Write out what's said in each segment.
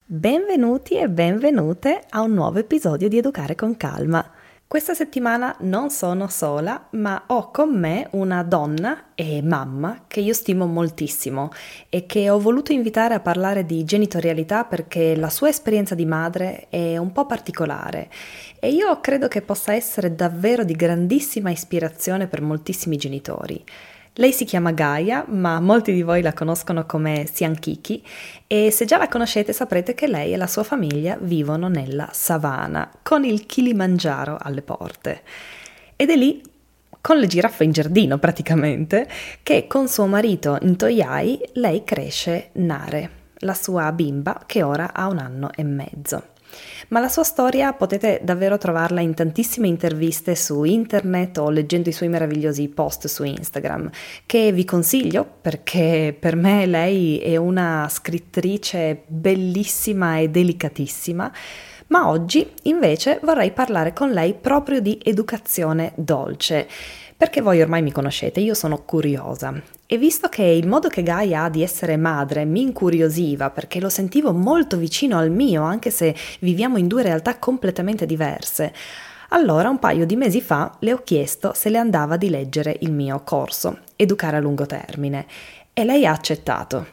Benvenuti e benvenute a un nuovo episodio di Educare con Calma. Questa settimana non sono sola, ma ho con me una donna e mamma che io stimo moltissimo e che ho voluto invitare a parlare di genitorialità perché la sua esperienza di madre è un po' particolare e io credo che possa essere davvero di grandissima ispirazione per moltissimi genitori. Lei si chiama Gaia, ma molti di voi la conoscono come Sian Kiki e se già la conoscete saprete che lei e la sua famiglia vivono nella savana, con il Kilimangiaro alle porte. Ed è lì, con le giraffe in giardino praticamente, che con suo marito Ntoyai lei cresce Nare, la sua bimba che ora ha 1 anno e mezzo. Ma la sua storia potete davvero trovarla in tantissime interviste su internet o leggendo i suoi meravigliosi post su Instagram, che vi consiglio perché per me lei è una scrittrice bellissima e delicatissima. Ma oggi invece vorrei parlare con lei proprio di educazione dolce, perché voi ormai mi conoscete, io sono curiosa. E visto che il modo che Gaia ha di essere madre mi incuriosiva perché lo sentivo molto vicino al mio, anche se viviamo in 2 realtà completamente diverse, allora un paio di mesi fa le ho chiesto se le andava di leggere il mio corso, Educare a lungo termine, e lei ha accettato.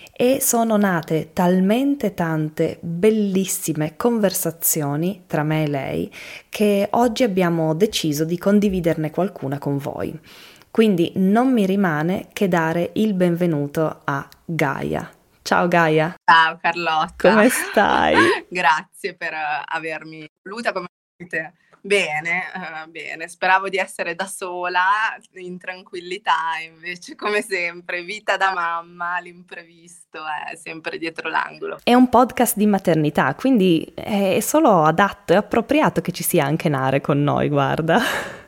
E sono nate talmente tante bellissime conversazioni tra me e lei che oggi abbiamo deciso di condividerne qualcuna con voi. Quindi non mi rimane che dare il benvenuto a Gaia. Ciao Gaia, Ciao Carlotta, come stai? grazie per avermi voluta come te. Bene, bene, speravo di essere da sola, in tranquillità, invece come sempre, vita da mamma, l'imprevisto è sempre dietro l'angolo. È un podcast di maternità, quindi è solo adatto e appropriato che ci sia anche Nare con noi, guarda.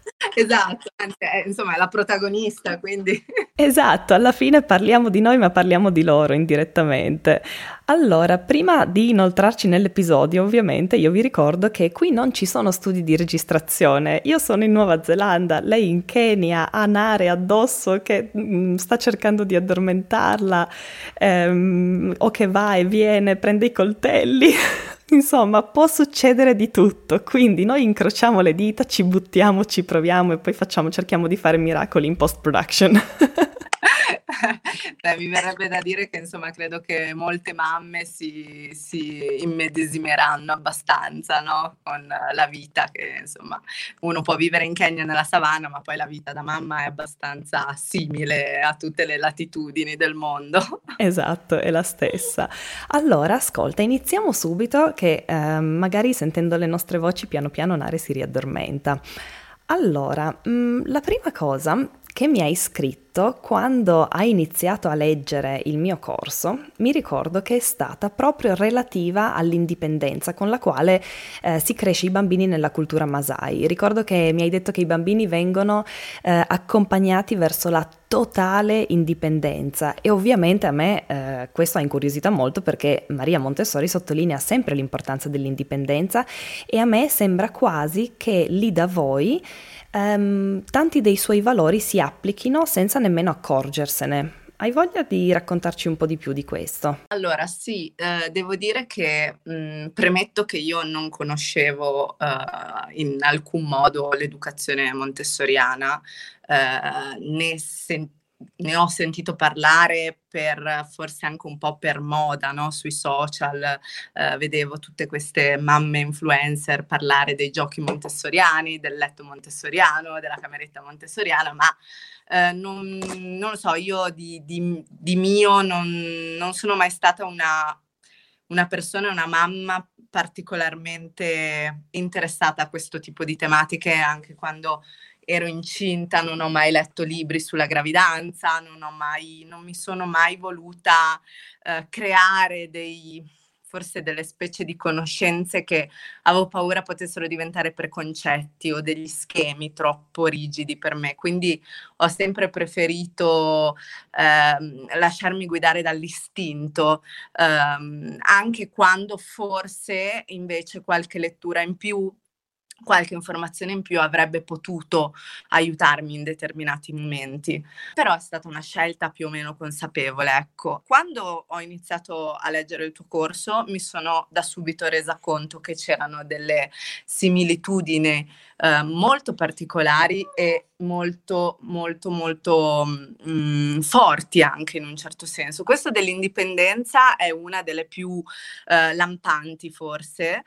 Esatto, anzi, insomma è la protagonista, quindi... Esatto, alla fine parliamo di noi ma parliamo di loro indirettamente. Allora, prima di inoltrarci nell'episodio, ovviamente io vi ricordo che qui non ci sono studi di registrazione. Io sono in Nuova Zelanda, lei in Kenya, ha Nare addosso che sta cercando di addormentarla, o che va e viene, prende i coltelli. Insomma, può succedere di tutto, quindi noi incrociamo le dita, ci buttiamo, ci proviamo e poi cerchiamo di fare miracoli in post-production. Mi verrebbe da dire che insomma credo che molte mamme si immedesimeranno abbastanza, no? Con la vita che insomma uno può vivere in Kenya nella savana, ma poi la vita da mamma è abbastanza simile a tutte le latitudini del mondo. Esatto, è la stessa. Allora, ascolta, iniziamo subito che magari sentendo le nostre voci piano piano Nare si riaddormenta. Allora, la prima cosa che mi hai scritto quando hai iniziato a leggere il mio corso, mi ricordo che è stata proprio relativa all'indipendenza con la quale si cresce i bambini nella cultura Masai. Ricordo che mi hai detto che i bambini vengono accompagnati verso la totale indipendenza e ovviamente a me questo ha incuriosito molto perché Maria Montessori sottolinea sempre l'importanza dell'indipendenza e a me sembra quasi che lì da voi tanti dei suoi valori si applichino senza nemmeno accorgersene. Hai voglia di raccontarci un po' di più di questo? Allora sì, devo dire che premetto che io non conoscevo in alcun modo l'educazione montessoriana, ne ho sentito parlare per forse anche un po' per moda, no, sui social, vedevo tutte queste mamme influencer parlare dei giochi montessoriani, del letto montessoriano, della cameretta montessoriana, ma non lo so, io di mio non sono mai stata una persona, una mamma particolarmente interessata a questo tipo di tematiche, anche quando ero incinta non ho mai letto libri sulla gravidanza, non mi sono mai voluta creare forse delle specie di conoscenze che avevo paura potessero diventare preconcetti o degli schemi troppo rigidi per me. Quindi ho sempre preferito lasciarmi guidare dall'istinto, anche quando forse invece qualche lettura in più qualche informazione in più avrebbe potuto aiutarmi in determinati momenti. Però è stata una scelta più o meno consapevole, ecco. Quando ho iniziato a leggere il tuo corso, mi sono da subito resa conto che c'erano delle similitudini molto particolari e molto, molto, molto forti anche in un certo senso. Questo dell'indipendenza è una delle più lampanti forse.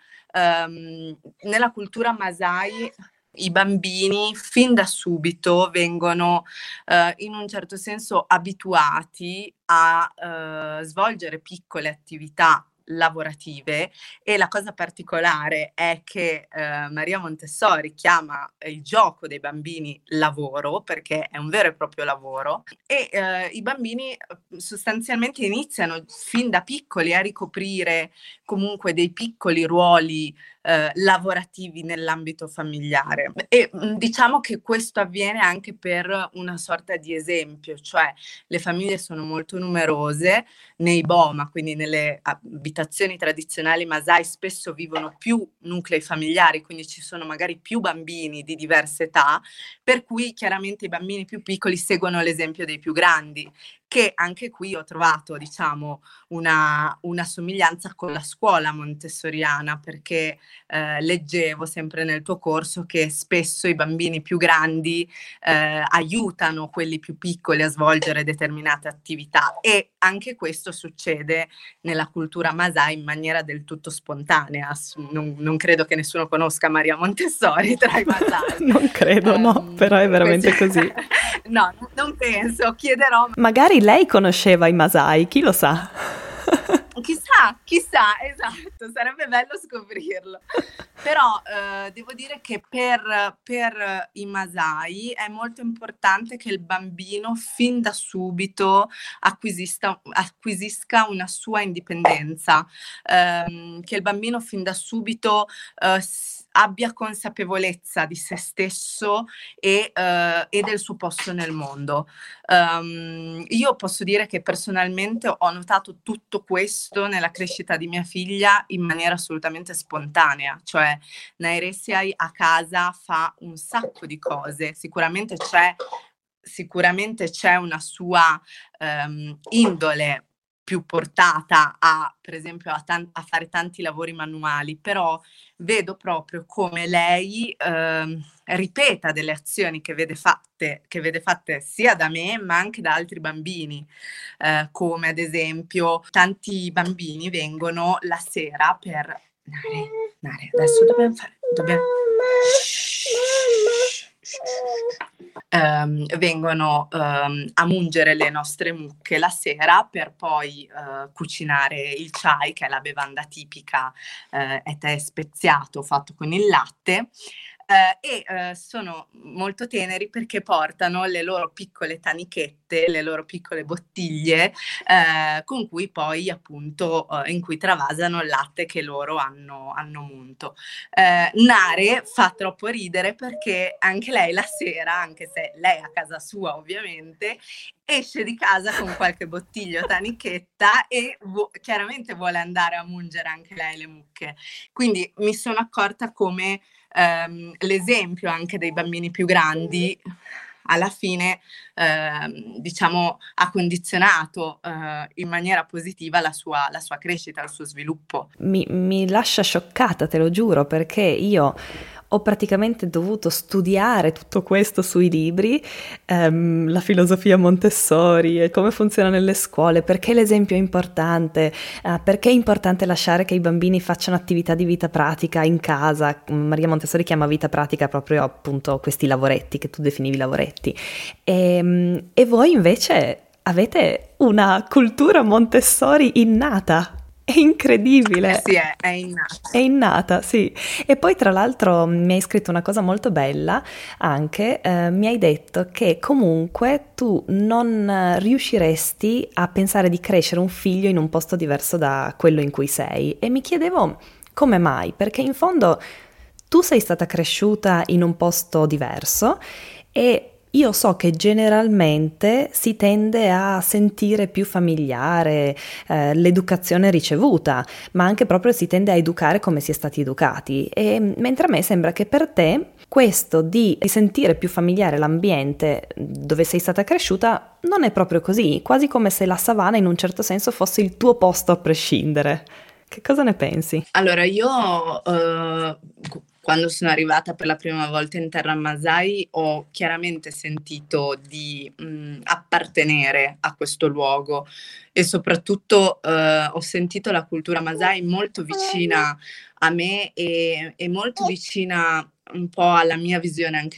Nella cultura Masai i bambini fin da subito vengono in un certo senso abituati a svolgere piccole attività lavorative, e la cosa particolare è che Maria Montessori chiama il gioco dei bambini lavoro, perché è un vero e proprio lavoro, e i bambini sostanzialmente iniziano fin da piccoli a ricoprire comunque dei piccoli ruoli lavorativi nell'ambito familiare, e diciamo che questo avviene anche per una sorta di esempio, cioè le famiglie sono molto numerose nei boma, quindi nelle abitazioni tradizionali Masai spesso vivono più nuclei familiari, quindi ci sono magari più bambini di diverse età, per cui chiaramente i bambini più piccoli seguono l'esempio dei più grandi, che anche qui ho trovato, diciamo, una somiglianza con la scuola montessoriana, perché leggevo sempre nel tuo corso che spesso i bambini più grandi aiutano quelli più piccoli a svolgere determinate attività, e anche questo succede nella cultura Masai in maniera del tutto spontanea. Non credo che nessuno conosca Maria Montessori tra i Masai. Non credo, no, però è veramente così. No, non penso, chiederò. Magari lei conosceva i Masai, chi lo sa? Chissà, esatto, sarebbe bello scoprirlo. Però devo dire che per i Masai è molto importante che il bambino fin da subito acquisisca una sua indipendenza, che il bambino fin da subito abbia consapevolezza di se stesso e del suo posto nel mondo. Io posso dire che personalmente ho notato tutto questo nella crescita di mia figlia in maniera assolutamente spontanea, cioè Nairesiai a casa fa un sacco di cose, sicuramente c'è una sua indole più portata per esempio a fare tanti lavori manuali, però vedo proprio come lei ripeta delle azioni che vede fatte sia da me ma anche da altri bambini, come ad esempio tanti bambini vengono la sera per Nare, adesso vengono a mungere le nostre mucche la sera per poi cucinare il chai, che è la bevanda tipica, è tè speziato fatto con il latte. Sono molto teneri perché portano le loro piccole tanichette, le loro piccole bottiglie con cui poi appunto in cui travasano il latte che loro hanno munto. Nare fa troppo ridere perché anche lei la sera, anche se lei è a casa sua ovviamente, esce di casa con qualche bottiglia o tanichetta e chiaramente vuole andare a mungere anche lei le mucche. Quindi mi sono accorta come l'esempio anche dei bambini più grandi alla fine diciamo ha condizionato in maniera positiva la sua crescita, il suo sviluppo. Mi lascia scioccata, te lo giuro, perché io ho praticamente dovuto studiare tutto questo sui libri, la filosofia Montessori e come funziona nelle scuole, perché l'esempio è importante, perché è importante lasciare che i bambini facciano attività di vita pratica in casa. Maria Montessori chiama vita pratica proprio appunto questi lavoretti che tu definivi lavoretti. E voi invece avete una cultura Montessori innata. È incredibile. Sì, è innata. È innata, sì. E poi tra l'altro mi hai scritto una cosa molto bella anche, mi hai detto che comunque tu non riusciresti a pensare di crescere un figlio in un posto diverso da quello in cui sei. E mi chiedevo come mai, perché in fondo tu sei stata cresciuta in un posto diverso e io so che generalmente si tende a sentire più familiare l'educazione ricevuta, ma anche proprio si tende a educare come si è stati educati. E mentre a me sembra che per te questo di sentire più familiare l'ambiente dove sei stata cresciuta non è proprio così, quasi come se la savana in un certo senso fosse il tuo posto a prescindere. Che cosa ne pensi? Allora, io quando sono arrivata per la prima volta in terra Masai ho chiaramente sentito di appartenere a questo luogo e soprattutto ho sentito la cultura Masai molto vicina a me e molto vicina un po' alla mia visione anche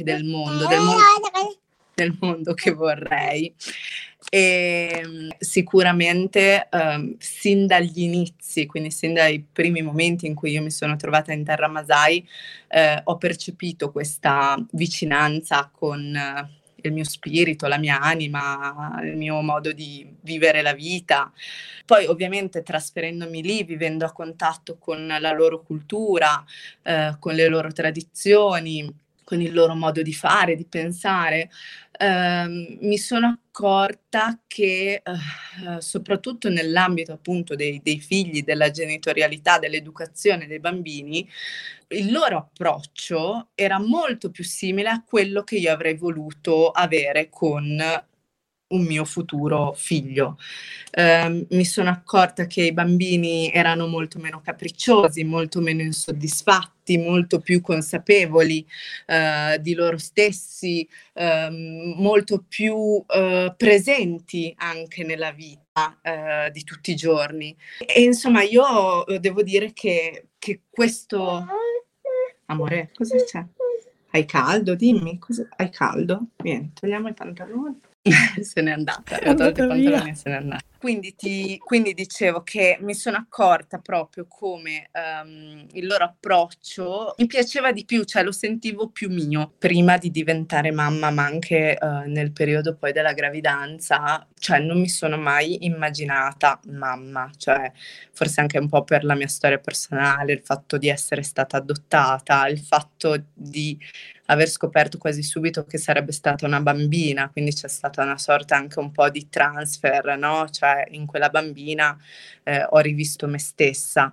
del mondo che vorrei. E sicuramente sin dagli inizi, quindi sin dai primi momenti in cui io mi sono trovata in terra Masai, ho percepito questa vicinanza con il mio spirito, la mia anima, il mio modo di vivere la vita. Poi ovviamente trasferendomi lì, vivendo a contatto con la loro cultura, con le loro tradizioni, con il loro modo di fare, di pensare, mi sono accorta che soprattutto nell'ambito appunto dei figli, della genitorialità, dell'educazione dei bambini, il loro approccio era molto più simile a quello che io avrei voluto avere con un mio futuro figlio. Mi sono accorta che i bambini erano molto meno capricciosi, molto meno insoddisfatti, molto più consapevoli di loro stessi, molto più presenti anche nella vita di tutti i giorni. E insomma io devo dire che questo... Amore, cosa c'è? Hai caldo? Dimmi, hai caldo? Vieni, togliamo i pantaloni. Se n'è andata, È ho tolto i andata via. pantaloni e se n'è andata. Quindi dicevo che mi sono accorta proprio come il loro approccio mi piaceva di più, cioè lo sentivo più mio prima di diventare mamma, ma anche nel periodo poi della gravidanza, cioè non mi sono mai immaginata mamma, cioè forse anche un po' per la mia storia personale, il fatto di essere stata adottata, il fatto di aver scoperto quasi subito che sarebbe stata una bambina, quindi c'è stata una sorta anche un po' di transfer, no? Cioè in quella bambina ho rivisto me stessa,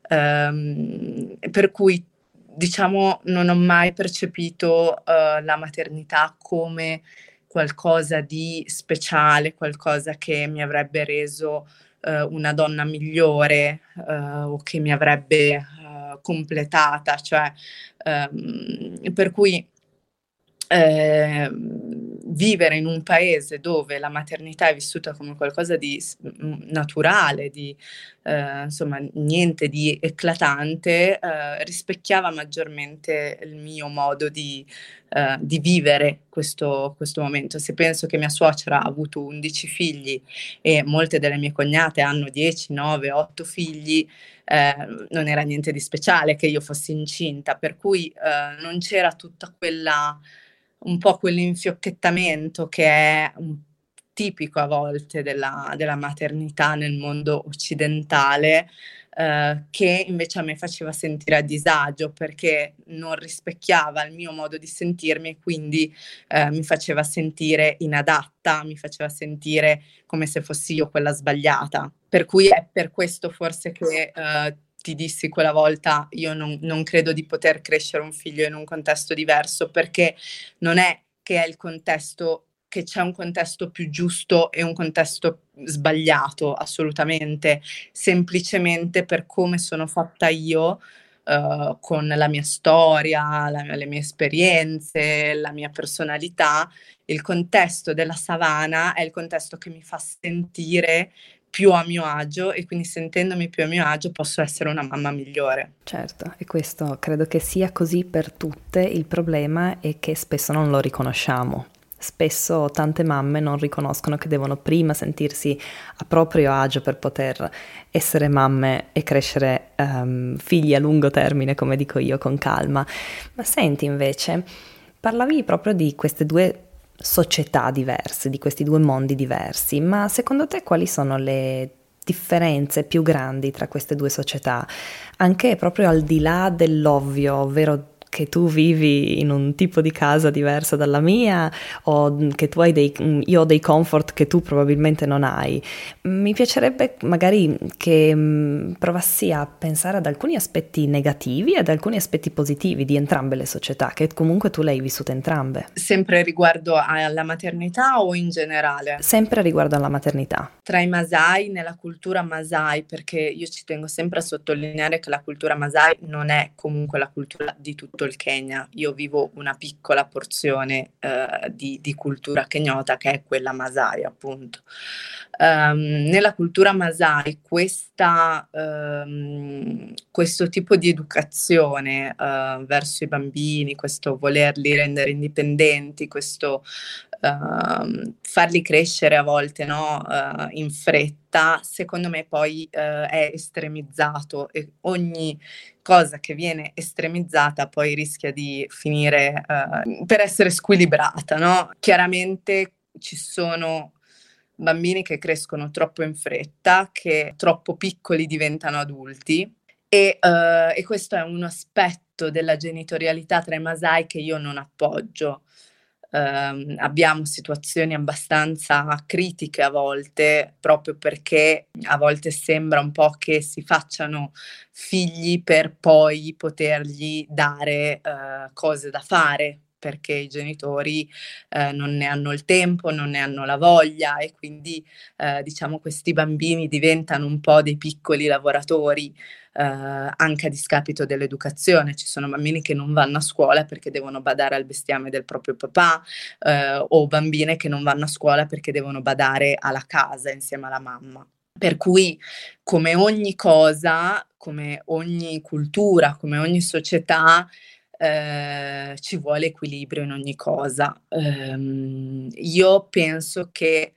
per cui diciamo non ho mai percepito la maternità come qualcosa di speciale, qualcosa che mi avrebbe reso una donna migliore o che mi avrebbe completata, cioè per cui vivere in un paese dove la maternità è vissuta come qualcosa di naturale, di insomma niente di eclatante, rispecchiava maggiormente il mio modo di vivere questo momento. Se penso che mia suocera ha avuto 11 figli e molte delle mie cognate hanno 10, 9, 8 figli, non era niente di speciale che io fossi incinta, per cui non c'era tutta quella, un po' quell'infiocchettamento che è tipico a volte della maternità nel mondo occidentale, che invece a me faceva sentire a disagio perché non rispecchiava il mio modo di sentirmi e quindi mi faceva sentire inadatta, mi faceva sentire come se fossi io quella sbagliata. Per cui è per questo forse che ti dissi quella volta, io non credo di poter crescere un figlio in un contesto diverso, perché non è che è il contesto, che c'è un contesto più giusto e un contesto sbagliato, assolutamente, semplicemente per come sono fatta io, con la mia storia, le mie esperienze, la mia personalità. Il contesto della savana è il contesto che mi fa sentire più a mio agio e quindi sentendomi più a mio agio posso essere una mamma migliore. Certo, e questo credo che sia così per tutte. Il problema è che spesso non lo riconosciamo. Spesso tante mamme non riconoscono che devono prima sentirsi a proprio agio per poter essere mamme e crescere figli a lungo termine, come dico io, con calma. Ma senti invece, parlavi proprio di queste due società diverse, di questi due mondi diversi, ma secondo te quali sono le differenze più grandi tra queste due società? Anche proprio al di là dell'ovvio, ovvero che tu vivi in un tipo di casa diversa dalla mia o che tu hai io ho dei comfort che tu probabilmente non hai. Mi piacerebbe magari che provassi a pensare ad alcuni aspetti negativi e ad alcuni aspetti positivi di entrambe le società, che comunque tu le hai vissute entrambe. Sempre riguardo alla maternità o in generale? Sempre riguardo alla maternità. Tra i Masai, nella cultura Masai, perché io ci tengo sempre a sottolineare che la cultura Masai non è comunque la cultura di tutto il Kenya. Io vivo una piccola porzione di cultura kenyota, che è quella Masai, appunto. Nella cultura Masai questo tipo di educazione verso i bambini, questo volerli rendere indipendenti, questo farli crescere a volte, no? In fretta, secondo me poi è estremizzato, e ogni cosa che viene estremizzata poi rischia di finire per essere squilibrata, no? Chiaramente ci sono bambini che crescono troppo in fretta, che troppo piccoli diventano adulti, e questo è un aspetto della genitorialità tra i Masai che io non appoggio. Abbiamo situazioni abbastanza critiche a volte, proprio perché a volte sembra un po' che si facciano figli per poi potergli dare cose da fare, perché i genitori non ne hanno il tempo, non ne hanno la voglia, e quindi diciamo questi bambini diventano un po' dei piccoli lavoratori, anche a discapito dell'educazione. Ci sono bambini che non vanno a scuola perché devono badare al bestiame del proprio papà, o bambine che non vanno a scuola perché devono badare alla casa insieme alla mamma. Per cui, come ogni cosa, come ogni cultura, come ogni società, ci vuole equilibrio in ogni cosa. Io penso che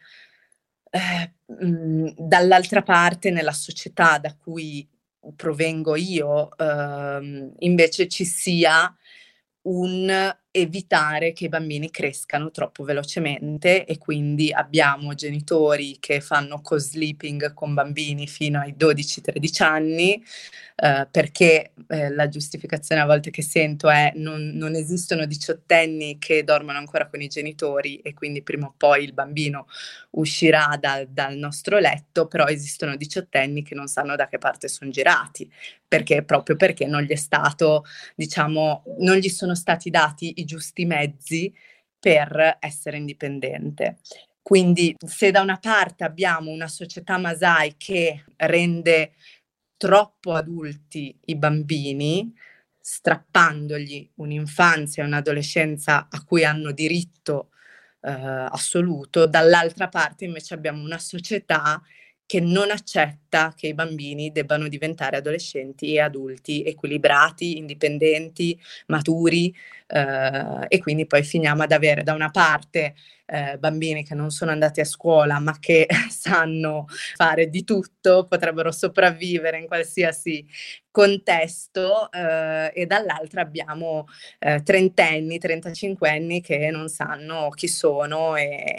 dall'altra parte, nella società da cui provengo io, invece ci sia un evitare che i bambini crescano troppo velocemente, e quindi abbiamo genitori che fanno co-sleeping con bambini fino ai 12-13 anni, perché la giustificazione a volte che sento è: non esistono diciottenni che dormono ancora con i genitori, e quindi prima o poi il bambino uscirà dal nostro letto, però esistono diciottenni che non sanno da che parte son girati, proprio perché non gli è stato, diciamo, non gli sono stati dati i giusti mezzi per essere indipendente. Quindi, se da una parte abbiamo una società Masai che rende troppo adulti i bambini, strappandogli un'infanzia e un'adolescenza a cui hanno diritto assoluto, dall'altra parte invece abbiamo una società che non accetta che i bambini debbano diventare adolescenti e adulti equilibrati, indipendenti, maturi, e quindi poi finiamo ad avere da una parte bambini che non sono andati a scuola ma che sanno fare di tutto, potrebbero sopravvivere in qualsiasi contesto, e dall'altra abbiamo trentenni, trentacinquenni che non sanno chi sono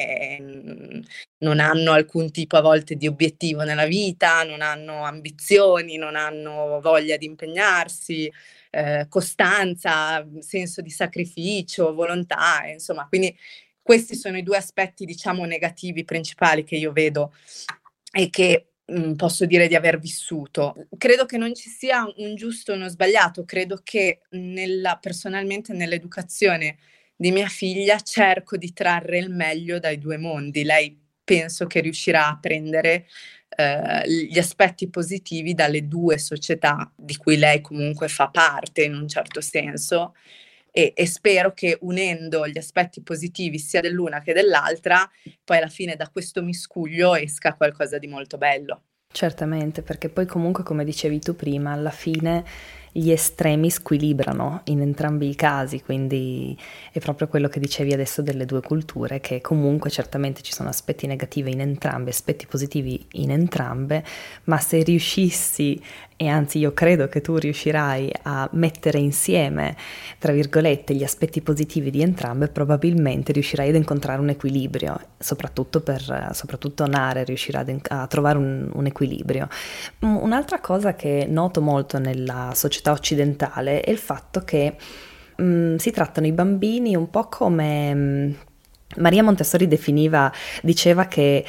e non hanno alcun tipo a volte di obiettivo nella vita, non hanno ambizioni, non hanno voglia di impegnarsi, costanza, senso di sacrificio, volontà, insomma. Quindi questi sono i due aspetti, diciamo, negativi principali che io vedo e che posso dire di aver vissuto. Credo che non ci sia un giusto o uno sbagliato, credo che personalmente nell'educazione di mia figlia cerco di trarre il meglio dai due mondi. Lei penso che riuscirà a prendere gli aspetti positivi dalle due società di cui lei comunque fa parte in un certo senso, e spero che unendo gli aspetti positivi sia dell'una che dell'altra, poi alla fine da questo miscuglio esca qualcosa di molto bello. Certamente, perché poi comunque, come dicevi tu prima, alla fine gli estremi squilibrano in entrambi i casi, quindi è proprio quello che dicevi adesso delle due culture, che comunque certamente ci sono aspetti negativi in entrambe, aspetti positivi in entrambe, ma se riuscissi, e anzi io credo che tu riuscirai a mettere insieme, tra virgolette, gli aspetti positivi di entrambe, probabilmente riuscirai ad incontrare un equilibrio, soprattutto Nare riuscirà a trovare un equilibrio. Un'altra cosa che noto molto nella società occidentale è il fatto che si trattano i bambini un po' come Maria Montessori diceva che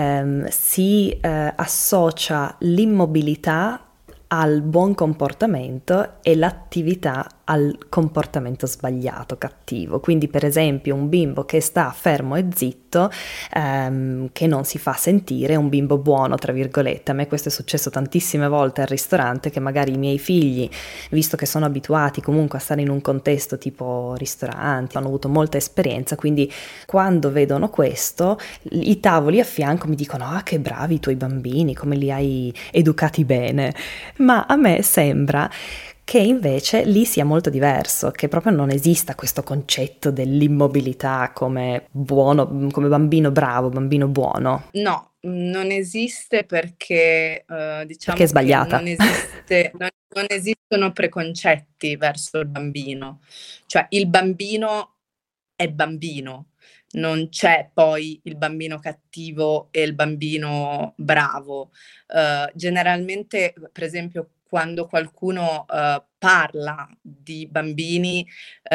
si associa l'immobilità al buon comportamento e l'attività al comportamento sbagliato, cattivo. Quindi, per esempio, un bimbo che sta fermo e zitto, che non si fa sentire, è un bimbo buono, tra virgolette. A me questo è successo tantissime volte al ristorante, che magari i miei figli, visto che sono abituati comunque a stare in un contesto tipo ristoranti, hanno avuto molta esperienza, quindi quando vedono questo, i tavoli a fianco mi dicono: ah, che bravi i tuoi bambini, come li hai educati bene. Ma a me sembra che invece lì sia molto diverso, che proprio non esista questo concetto dell'immobilità come buono, come bambino bravo, bambino buono, No, non esiste perché perché è diciamo che sbagliata. non esistono preconcetti verso il bambino, cioè il bambino è bambino, non c'è poi il bambino cattivo e il bambino bravo. Generalmente, per esempio, quando qualcuno parla di bambini,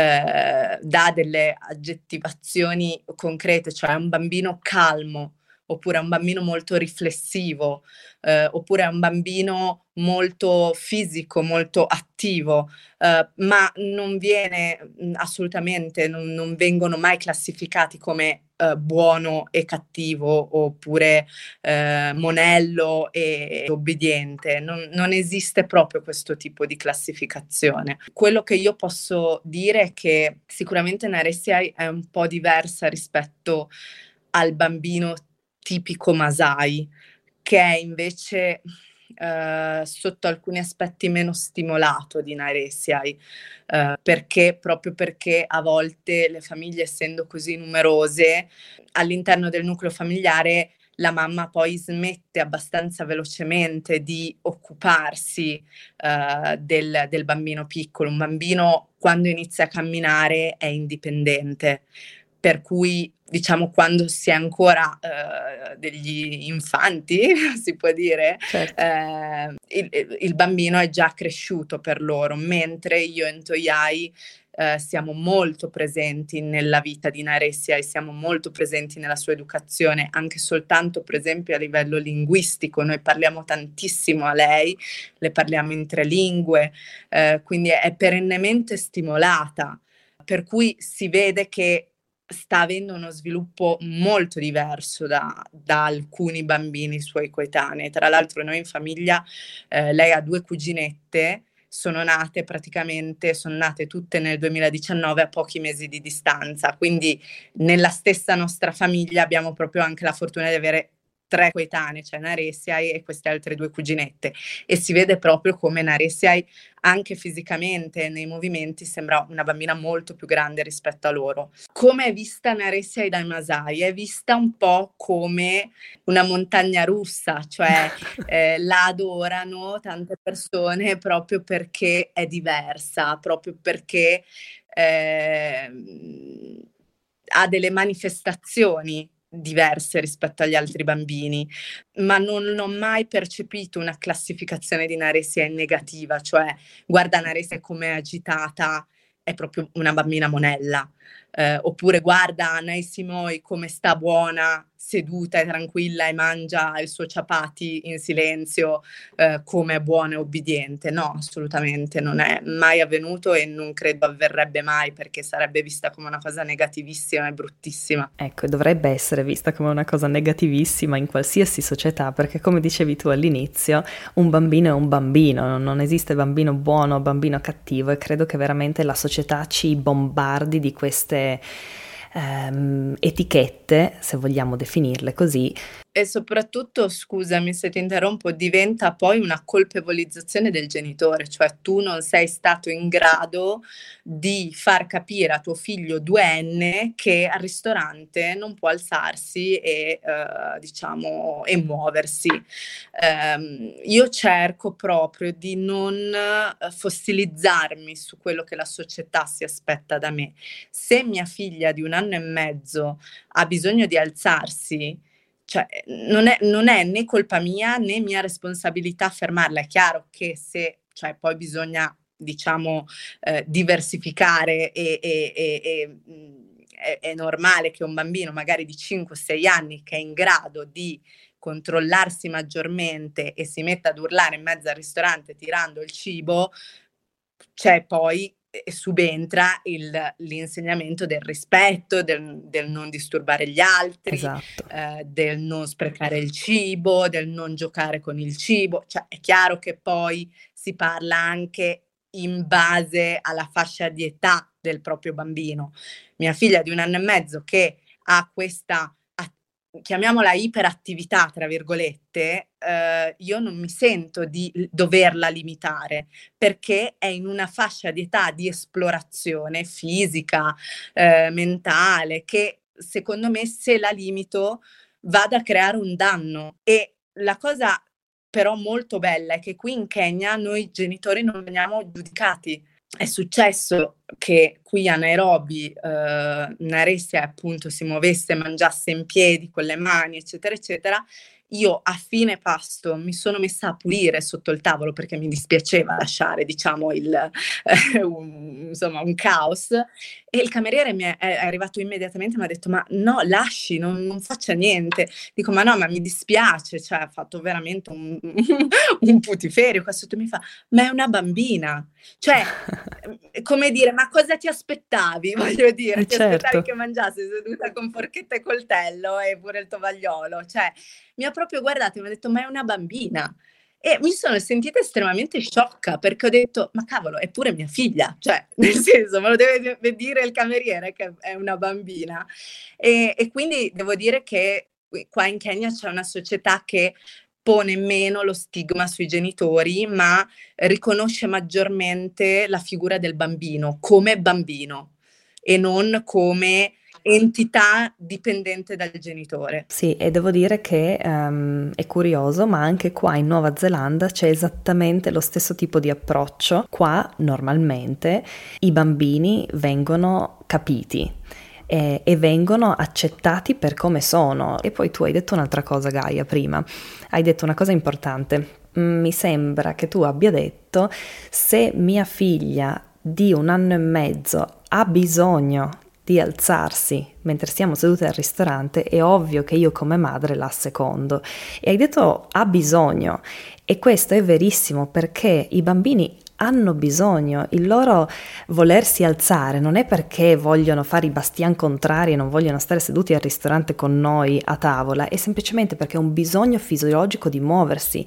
dà delle aggettivazioni concrete, cioè un bambino calmo, oppure è un bambino molto riflessivo, oppure è un bambino molto fisico, molto attivo, ma non viene assolutamente, non vengono mai classificati come buono e cattivo, oppure monello e obbediente. Non esiste proprio questo tipo di classificazione. Quello che io posso dire è che sicuramente Naressia è un po' diversa rispetto al bambino tipico Masai, che è invece sotto alcuni aspetti meno stimolato di Naresiai, proprio perché a volte le famiglie, essendo così numerose, all'interno del nucleo familiare la mamma poi smette abbastanza velocemente di occuparsi del bambino piccolo. Un bambino quando inizia a camminare è indipendente, per cui diciamo quando si è ancora degli infanti, si può dire, Certo. il bambino è già cresciuto per loro, mentre io e Ntoyai siamo molto presenti nella vita di Naressia e siamo molto presenti nella sua educazione, anche soltanto per esempio a livello linguistico. Noi parliamo tantissimo a lei, le parliamo in 3 lingue, quindi è perennemente stimolata, per cui si vede che sta avendo uno sviluppo molto diverso da alcuni bambini suoi coetanei. Tra l'altro noi in famiglia, lei ha 2 cuginette, sono nate tutte nel 2019 a pochi mesi di distanza, quindi nella stessa nostra famiglia abbiamo proprio anche la fortuna di avere 3 coetanee, cioè Naresiai e queste altre 2 cuginette, e si vede proprio come Naresiai anche fisicamente nei movimenti sembra una bambina molto più grande rispetto a loro. Come è vista Naresiai dai Masai? È vista un po' come una montagna russa, cioè la adorano tante persone proprio perché è diversa, proprio perché ha delle manifestazioni diverse rispetto agli altri bambini, ma non ho mai percepito una classificazione di Naresia in negativa, cioè guarda Naresia come è agitata, è proprio una bambina monella, oppure guarda Anai Simoi come sta buona, seduta e tranquilla e mangia il suo ciapati in silenzio, come è buona e obbediente. No, assolutamente non è mai avvenuto e non credo avverrebbe mai, perché sarebbe vista come una cosa negativissima e bruttissima. Ecco, dovrebbe essere vista come una cosa negativissima in qualsiasi società, perché come dicevi tu all'inizio, un bambino è un bambino, non esiste bambino buono o bambino cattivo, e credo che veramente la società ci bombardi di queste etichette, se vogliamo definirle così. E soprattutto, scusami se ti interrompo, diventa poi una colpevolizzazione del genitore, cioè tu non sei stato in grado di far capire a tuo figlio 2enne che al ristorante non può alzarsi e diciamo e muoversi. Io cerco proprio di non fossilizzarmi su quello che la società si aspetta da me. Se mia figlia di 1 anno e mezzo ha bisogno di alzarsi, cioè, non è né colpa mia né mia responsabilità fermarla. È chiaro che se, cioè, poi bisogna diciamo, diversificare è normale che un bambino magari di 5-6 anni che è in grado di controllarsi maggiormente e si metta ad urlare in mezzo al ristorante tirando il cibo, c'è poi subentra l'insegnamento del rispetto, del non disturbare gli altri, Esatto. del non sprecare il cibo, del non giocare con il cibo. Cioè, è chiaro che poi si parla anche in base alla fascia di età del proprio bambino. Mia figlia di 1 anno e mezzo che ha questa chiamiamola iperattività, tra virgolette, io non mi sento di doverla limitare, perché è in una fascia di età di esplorazione fisica, mentale, che secondo me se la limito vado a creare un danno. E la cosa però molto bella è che qui in Kenya noi genitori non veniamo giudicati. È successo che qui a Nairobi Naresia appunto si muovesse, mangiasse in piedi con le mani, eccetera, eccetera. Io a fine pasto mi sono messa a pulire sotto il tavolo perché mi dispiaceva lasciare, diciamo, insomma, un caos. E il cameriere è arrivato immediatamente e mi ha detto: ma no, lasci, non faccia niente. Dico: ma no, ma mi dispiace, cioè ha fatto veramente un putiferio. Qua sotto mi fa: ma è una bambina. Cioè, come dire, ma cosa ti aspettavi? Voglio dire, ti aspettavi Certo. che mangiassi seduta con forchetta e coltello e pure il tovagliolo? Cioè, mi ha proprio guardato e mi ha detto: ma è una bambina. E mi sono sentita estremamente sciocca perché ho detto: ma cavolo, è pure mia figlia, cioè, nel senso, me lo deve dire il cameriere che è una bambina. E quindi devo dire che qua in Kenya c'è una società che pone meno lo stigma sui genitori, ma riconosce maggiormente la figura del bambino e non come entità dipendente dal genitore. Sì, e devo dire che è curioso, ma anche qua in Nuova Zelanda c'è esattamente lo stesso tipo di approccio. Qua normalmente i bambini vengono capiti e vengono accettati per come sono. E poi tu hai detto un'altra cosa, Gaia, prima. Hai detto una cosa importante. Mi sembra che tu abbia detto: se mia figlia di 1 anno e mezzo ha bisogno di alzarsi mentre siamo seduti al ristorante, è ovvio che io come madre la assecondo. E hai detto ha bisogno, e questo è verissimo, perché i bambini hanno bisogno, il loro volersi alzare non è perché vogliono fare i bastian contrari e non vogliono stare seduti al ristorante con noi a tavola, è semplicemente perché è un bisogno fisiologico di muoversi.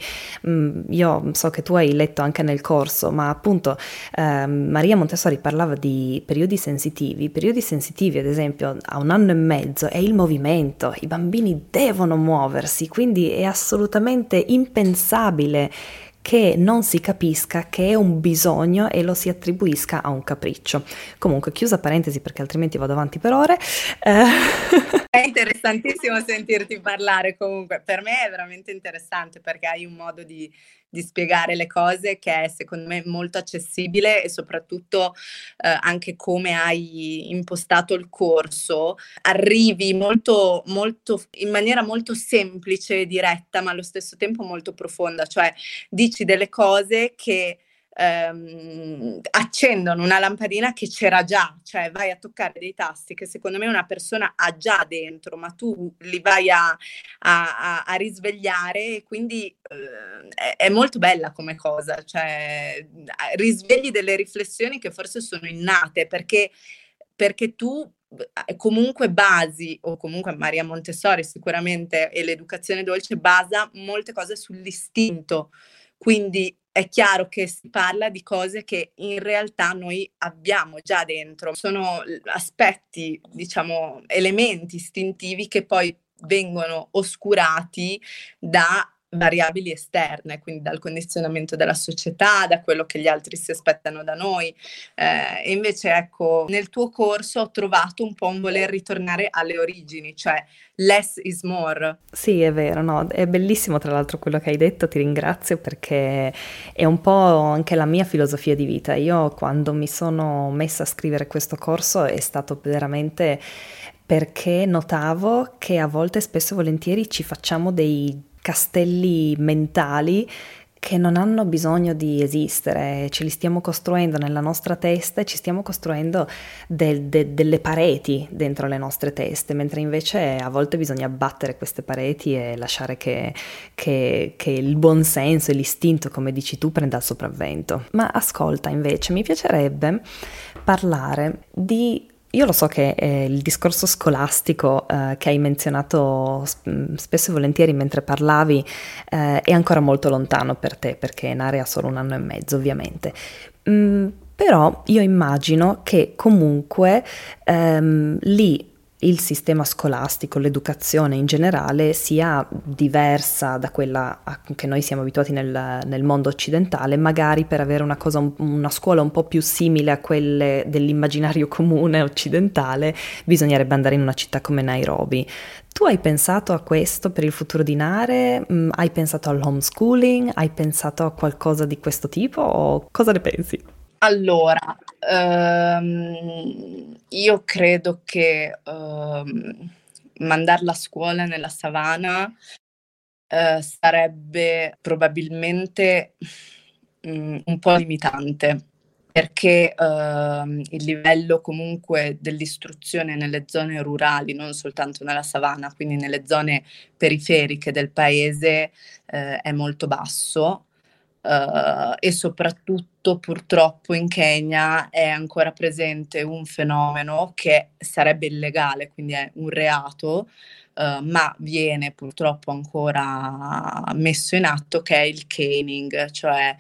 Io so che tu hai letto anche nel corso, ma appunto Maria Montessori parlava di periodi sensitivi ad esempio a 1 anno e mezzo è il movimento, i bambini devono muoversi, quindi è assolutamente impensabile che non si capisca che è un bisogno e lo si attribuisca a un capriccio. Comunque, chiusa parentesi perché altrimenti vado avanti per ore. È interessantissimo sentirti parlare comunque, per me è veramente interessante perché hai un modo di spiegare le cose che è secondo me molto accessibile e soprattutto anche come hai impostato il corso, arrivi molto, molto, in maniera molto semplice e diretta ma allo stesso tempo molto profonda, cioè dici delle cose che accendono una lampadina che c'era già, cioè vai a toccare dei tasti che secondo me una persona ha già dentro, ma tu li vai a risvegliare e quindi è molto bella come cosa, cioè risvegli delle riflessioni che forse sono innate perché tu comunque basi, o comunque Maria Montessori sicuramente e l'educazione dolce basa molte cose sull'istinto, quindi è chiaro che si parla di cose che in realtà noi abbiamo già dentro, sono aspetti, diciamo, elementi istintivi che poi vengono oscurati da variabili esterne, quindi dal condizionamento della società, da quello che gli altri si aspettano da noi. E invece, ecco, nel tuo corso ho trovato un po' un voler ritornare alle origini, cioè less is more. Sì, è vero, no, è bellissimo tra l'altro quello che hai detto, ti ringrazio perché è un po' anche la mia filosofia di vita. Io quando mi sono messa a scrivere questo corso è stato veramente perché notavo che a volte spesso e volentieri ci facciamo dei castelli mentali che non hanno bisogno di esistere, ce li stiamo costruendo nella nostra testa e ci stiamo costruendo delle pareti dentro le nostre teste, mentre invece a volte bisogna abbattere queste pareti e lasciare che il buon senso e l'istinto, come dici tu, prenda il sopravvento. Ma ascolta, invece, mi piacerebbe parlare di... Io lo so che il discorso scolastico che hai menzionato spesso e volentieri mentre parlavi è ancora molto lontano per te, perché Nare ha solo 1 anno e mezzo, ovviamente. Però io immagino che comunque lì il sistema scolastico, l'educazione in generale sia diversa da quella a che noi siamo abituati nel mondo occidentale, magari per avere una scuola un po' più simile a quelle dell'immaginario comune occidentale, bisognerebbe andare in una città come Nairobi. Tu hai pensato a questo per il futuro di Nare? Hai pensato all'homeschooling? Hai pensato a qualcosa di questo tipo o cosa ne pensi? Allora, io credo che mandarla a scuola nella savana sarebbe probabilmente un po' limitante, perché il livello comunque dell'istruzione nelle zone rurali, non soltanto nella savana, quindi nelle zone periferiche del paese, è molto basso. E soprattutto purtroppo in Kenya è ancora presente un fenomeno che sarebbe illegale, quindi è un reato, ma viene purtroppo ancora messo in atto, che è il caning, cioè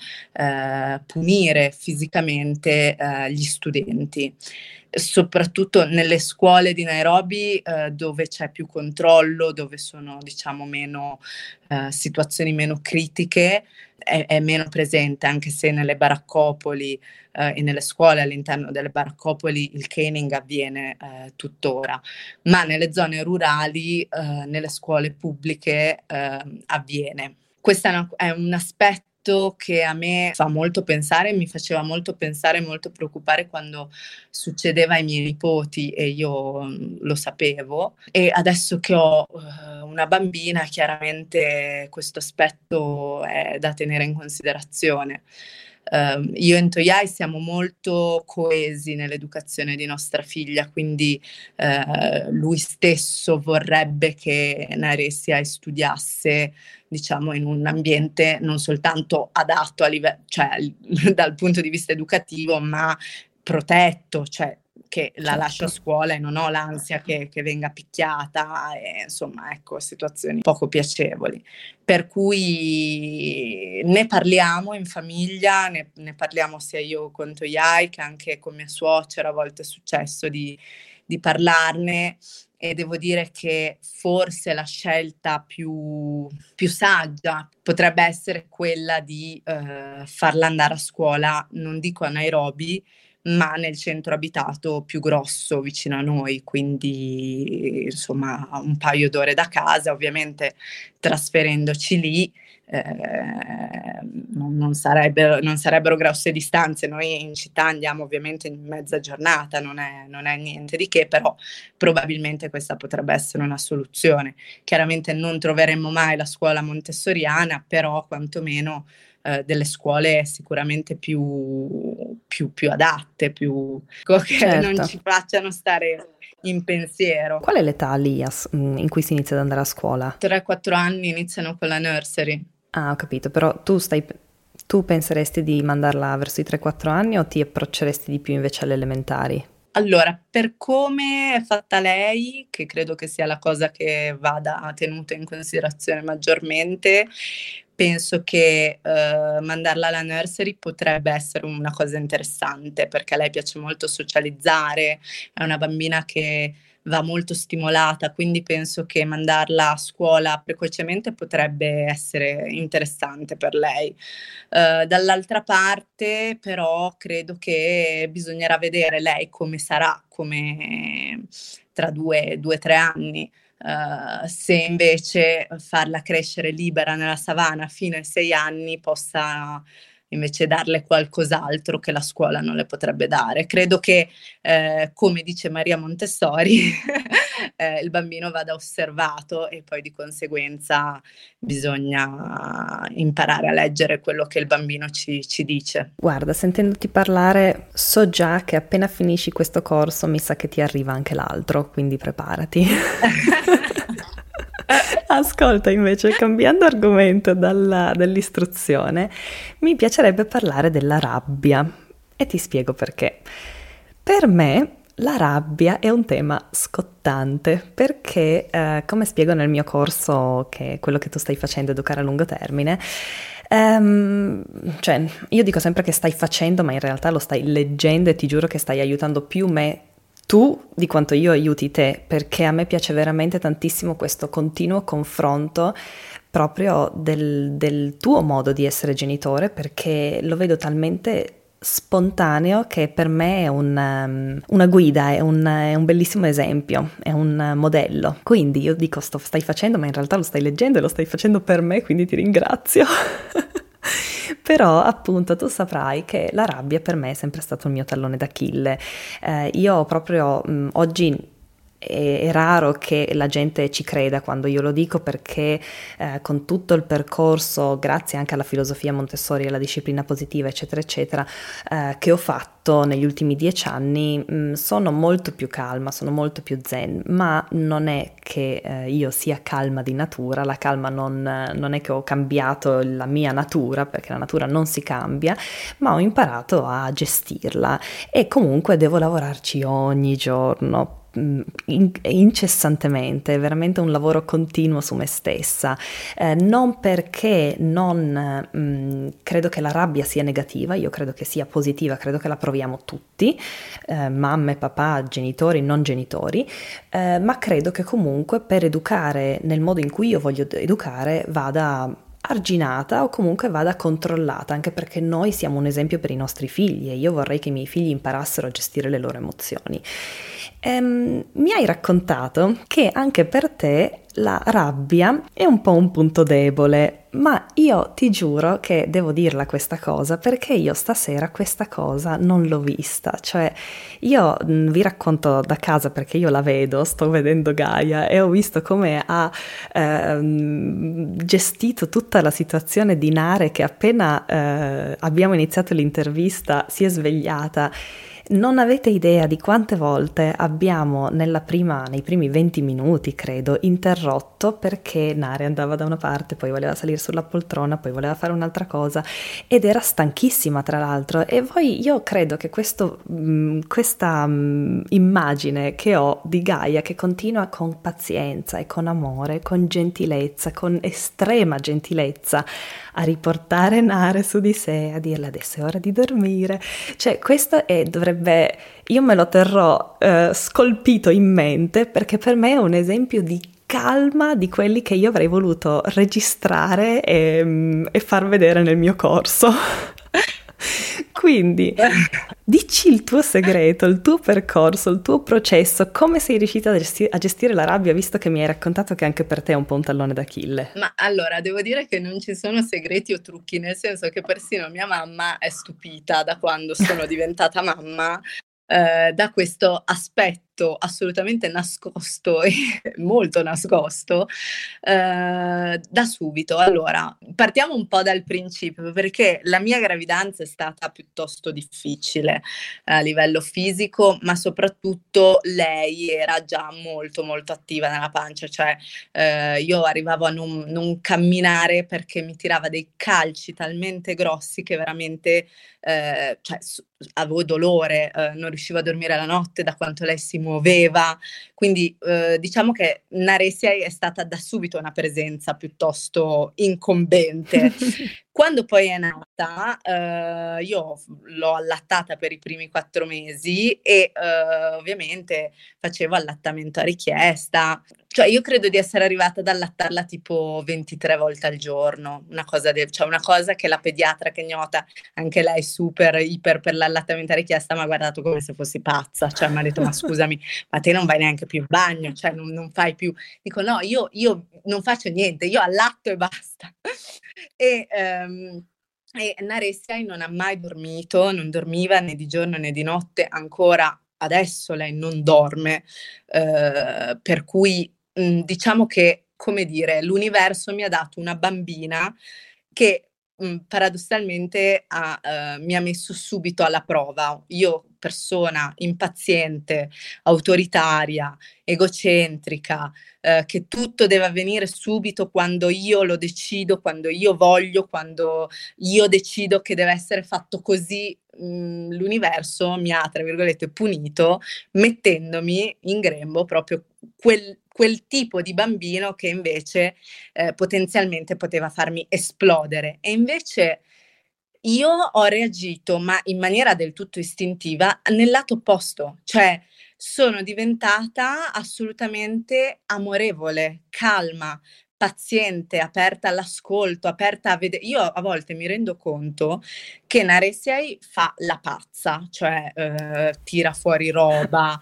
punire fisicamente gli studenti. Soprattutto nelle scuole di Nairobi, dove c'è più controllo, dove sono diciamo meno situazioni meno critiche, è meno presente, anche se nelle baraccopoli e nelle scuole all'interno delle baraccopoli il caning avviene tuttora, ma nelle zone rurali, nelle scuole pubbliche avviene. Questo è un aspetto che a me fa molto pensare, mi faceva molto pensare, molto preoccupare quando succedeva ai miei nipoti e io lo sapevo. E adesso che ho una bambina, chiaramente questo aspetto è da tenere in considerazione. Io e Ntoyai siamo molto coesi nell'educazione di nostra figlia, quindi lui stesso vorrebbe che Naresia studiasse, diciamo, in un ambiente non soltanto adatto a cioè dal punto di vista educativo, ma protetto, cioè che la lascio a Certo. scuola e non ho l'ansia che venga picchiata, e, insomma, ecco, situazioni poco piacevoli. Per cui ne parliamo in famiglia, ne parliamo sia io con Toyai che anche con mia suocera, a volte è successo di parlarne, e devo dire che forse la scelta più saggia potrebbe essere quella di farla andare a scuola, non dico a Nairobi, ma nel centro abitato più grosso vicino a noi, quindi insomma un paio d'ore da casa, ovviamente trasferendoci lì non sarebbero grosse distanze. Noi in città andiamo ovviamente in mezza giornata, non è niente di che, però probabilmente questa potrebbe essere una soluzione. Chiaramente non troveremmo mai la scuola montessoriana, però quantomeno delle scuole sicuramente più adatte, che non Certo. ci facciano stare in pensiero. Qual è l'età lì in cui si inizia ad andare a scuola? 3-4 anni iniziano con la nursery. Ah, ho capito, però tu penseresti di mandarla verso i 3-4 anni o ti approcceresti di più invece alle elementari? Allora, per come è fatta lei, che credo che sia la cosa che vada tenuta in considerazione maggiormente, penso che mandarla alla nursery potrebbe essere una cosa interessante, perché a lei piace molto socializzare, è una bambina che va molto stimolata, quindi penso che mandarla a scuola precocemente potrebbe essere interessante per lei. Dall'altra parte però credo che bisognerà vedere lei come sarà, come tra 2-3 anni. Se invece farla crescere libera nella savana fino ai 6 anni possa invece darle qualcos'altro che la scuola non le potrebbe dare. Credo che, come dice Maria Montessori, il bambino vada osservato e poi di conseguenza bisogna imparare a leggere quello che il bambino ci dice. Guarda, sentendoti parlare, so già che appena finisci questo corso mi sa che ti arriva anche l'altro, quindi preparati. Ascolta, invece, cambiando argomento dall'istruzione, mi piacerebbe parlare della rabbia e ti spiego perché. Per me la rabbia è un tema scottante perché, come spiego nel mio corso, che è quello che tu stai facendo, Educare a lungo termine, cioè io dico sempre che stai facendo, ma in realtà lo stai leggendo e ti giuro che stai aiutando più me tu di quanto io aiuti te, perché a me piace veramente tantissimo questo continuo confronto proprio del tuo modo di essere genitore, perché lo vedo talmente spontaneo che per me è una guida, è un bellissimo esempio, è un modello. Quindi io dico stai facendo, ma in realtà lo stai leggendo e lo stai facendo per me, quindi ti ringrazio. Però appunto tu saprai che la rabbia per me è sempre stato il mio tallone d'Achille. Io proprio oggi è raro che la gente ci creda quando io lo dico, perché con tutto il percorso, grazie anche alla filosofia Montessori e alla disciplina positiva, eccetera, eccetera, che ho fatto negli ultimi 10 anni, sono molto più calma, sono molto più zen, ma non è che io sia calma di natura, la calma non è che ho cambiato la mia natura, perché la natura non si cambia, ma ho imparato a gestirla e comunque devo lavorarci ogni giorno, incessantemente, è veramente un lavoro continuo su me stessa, non perché non credo che la rabbia sia negativa, io credo che sia positiva, credo che la proviamo tutti, mamme, papà, genitori, non genitori, ma credo che comunque per educare nel modo in cui io voglio educare vada arginata o comunque vada controllata, anche perché noi siamo un esempio per i nostri figli e io vorrei che i miei figli imparassero a gestire le loro emozioni. Mi hai raccontato che anche per te la rabbia è un po' un punto debole, ma io ti giuro che devo dirla questa cosa perché io stasera questa cosa non l'ho vista, cioè io vi racconto da casa perché io la vedo, sto vedendo Gaia e ho visto come ha gestito tutta la situazione di Nare, che appena abbiamo iniziato l'intervista si è svegliata. Non avete idea di quante volte abbiamo nei primi 20 minuti, credo, interrotto perché Nare andava da una parte, poi voleva salire sulla poltrona, poi voleva fare un'altra cosa ed era stanchissima tra l'altro. E poi io credo che questa immagine che ho di Gaia che continua con pazienza e con amore, con gentilezza, con estrema gentilezza a riportare Nare su di sé, a dirle adesso è ora di dormire, cioè questo io me lo terrò scolpito in mente, perché per me è un esempio di calma di quelli che io avrei voluto registrare e far vedere nel mio corso. Quindi dici il tuo segreto, il tuo percorso, il tuo processo, come sei riuscita a gestire la rabbia, visto che mi hai raccontato che anche per te è un po' un tallone d'Achille. Ma allora, devo dire che non ci sono segreti o trucchi, nel senso che persino mia mamma è stupita da quando sono diventata mamma, da questo aspetto assolutamente nascosto e molto nascosto, da subito. Allora, partiamo un po' dal principio, perché la mia gravidanza è stata piuttosto difficile a livello fisico, ma soprattutto lei era già molto, molto attiva nella pancia, cioè io arrivavo a non camminare perché mi tirava dei calci talmente grossi che veramente cioè avevo dolore, non riuscivo a dormire la notte da quanto lei si muoveva, quindi diciamo che Naresia è stata da subito una presenza piuttosto incombente. Quando poi è nata, io l'ho allattata per i primi 4 mesi e ovviamente facevo allattamento a richiesta. Cioè io credo di essere arrivata ad allattarla tipo 23 volte al giorno, una cosa che la pediatra che gnota, anche lei super iper per l'allattamento a richiesta, m'ha guardato come se fossi pazza, cioè m'ha detto: "Ma scusami, ma te non vai neanche più in bagno, cioè non fai più". Dico: "No, io non faccio niente, io allatto e basta". E E Narestia non ha mai dormito, non dormiva né di giorno né di notte, ancora adesso lei non dorme, per cui, diciamo che, come dire, l'universo mi ha dato una bambina che, paradossalmente mi ha messo subito alla prova. Io, persona impaziente, autoritaria, egocentrica, che tutto deve avvenire subito quando io lo decido, quando io voglio, quando io decido che deve essere fatto così, l'universo mi ha, tra virgolette, "punito", mettendomi in grembo proprio quel tipo di bambino che invece, potenzialmente poteva farmi esplodere. E invece io ho reagito, ma in maniera del tutto istintiva, nel lato opposto, cioè sono diventata assolutamente amorevole, calma, paziente, aperta all'ascolto, aperta a io a volte mi rendo conto che Naresei fa la pazza, cioè, tira fuori roba,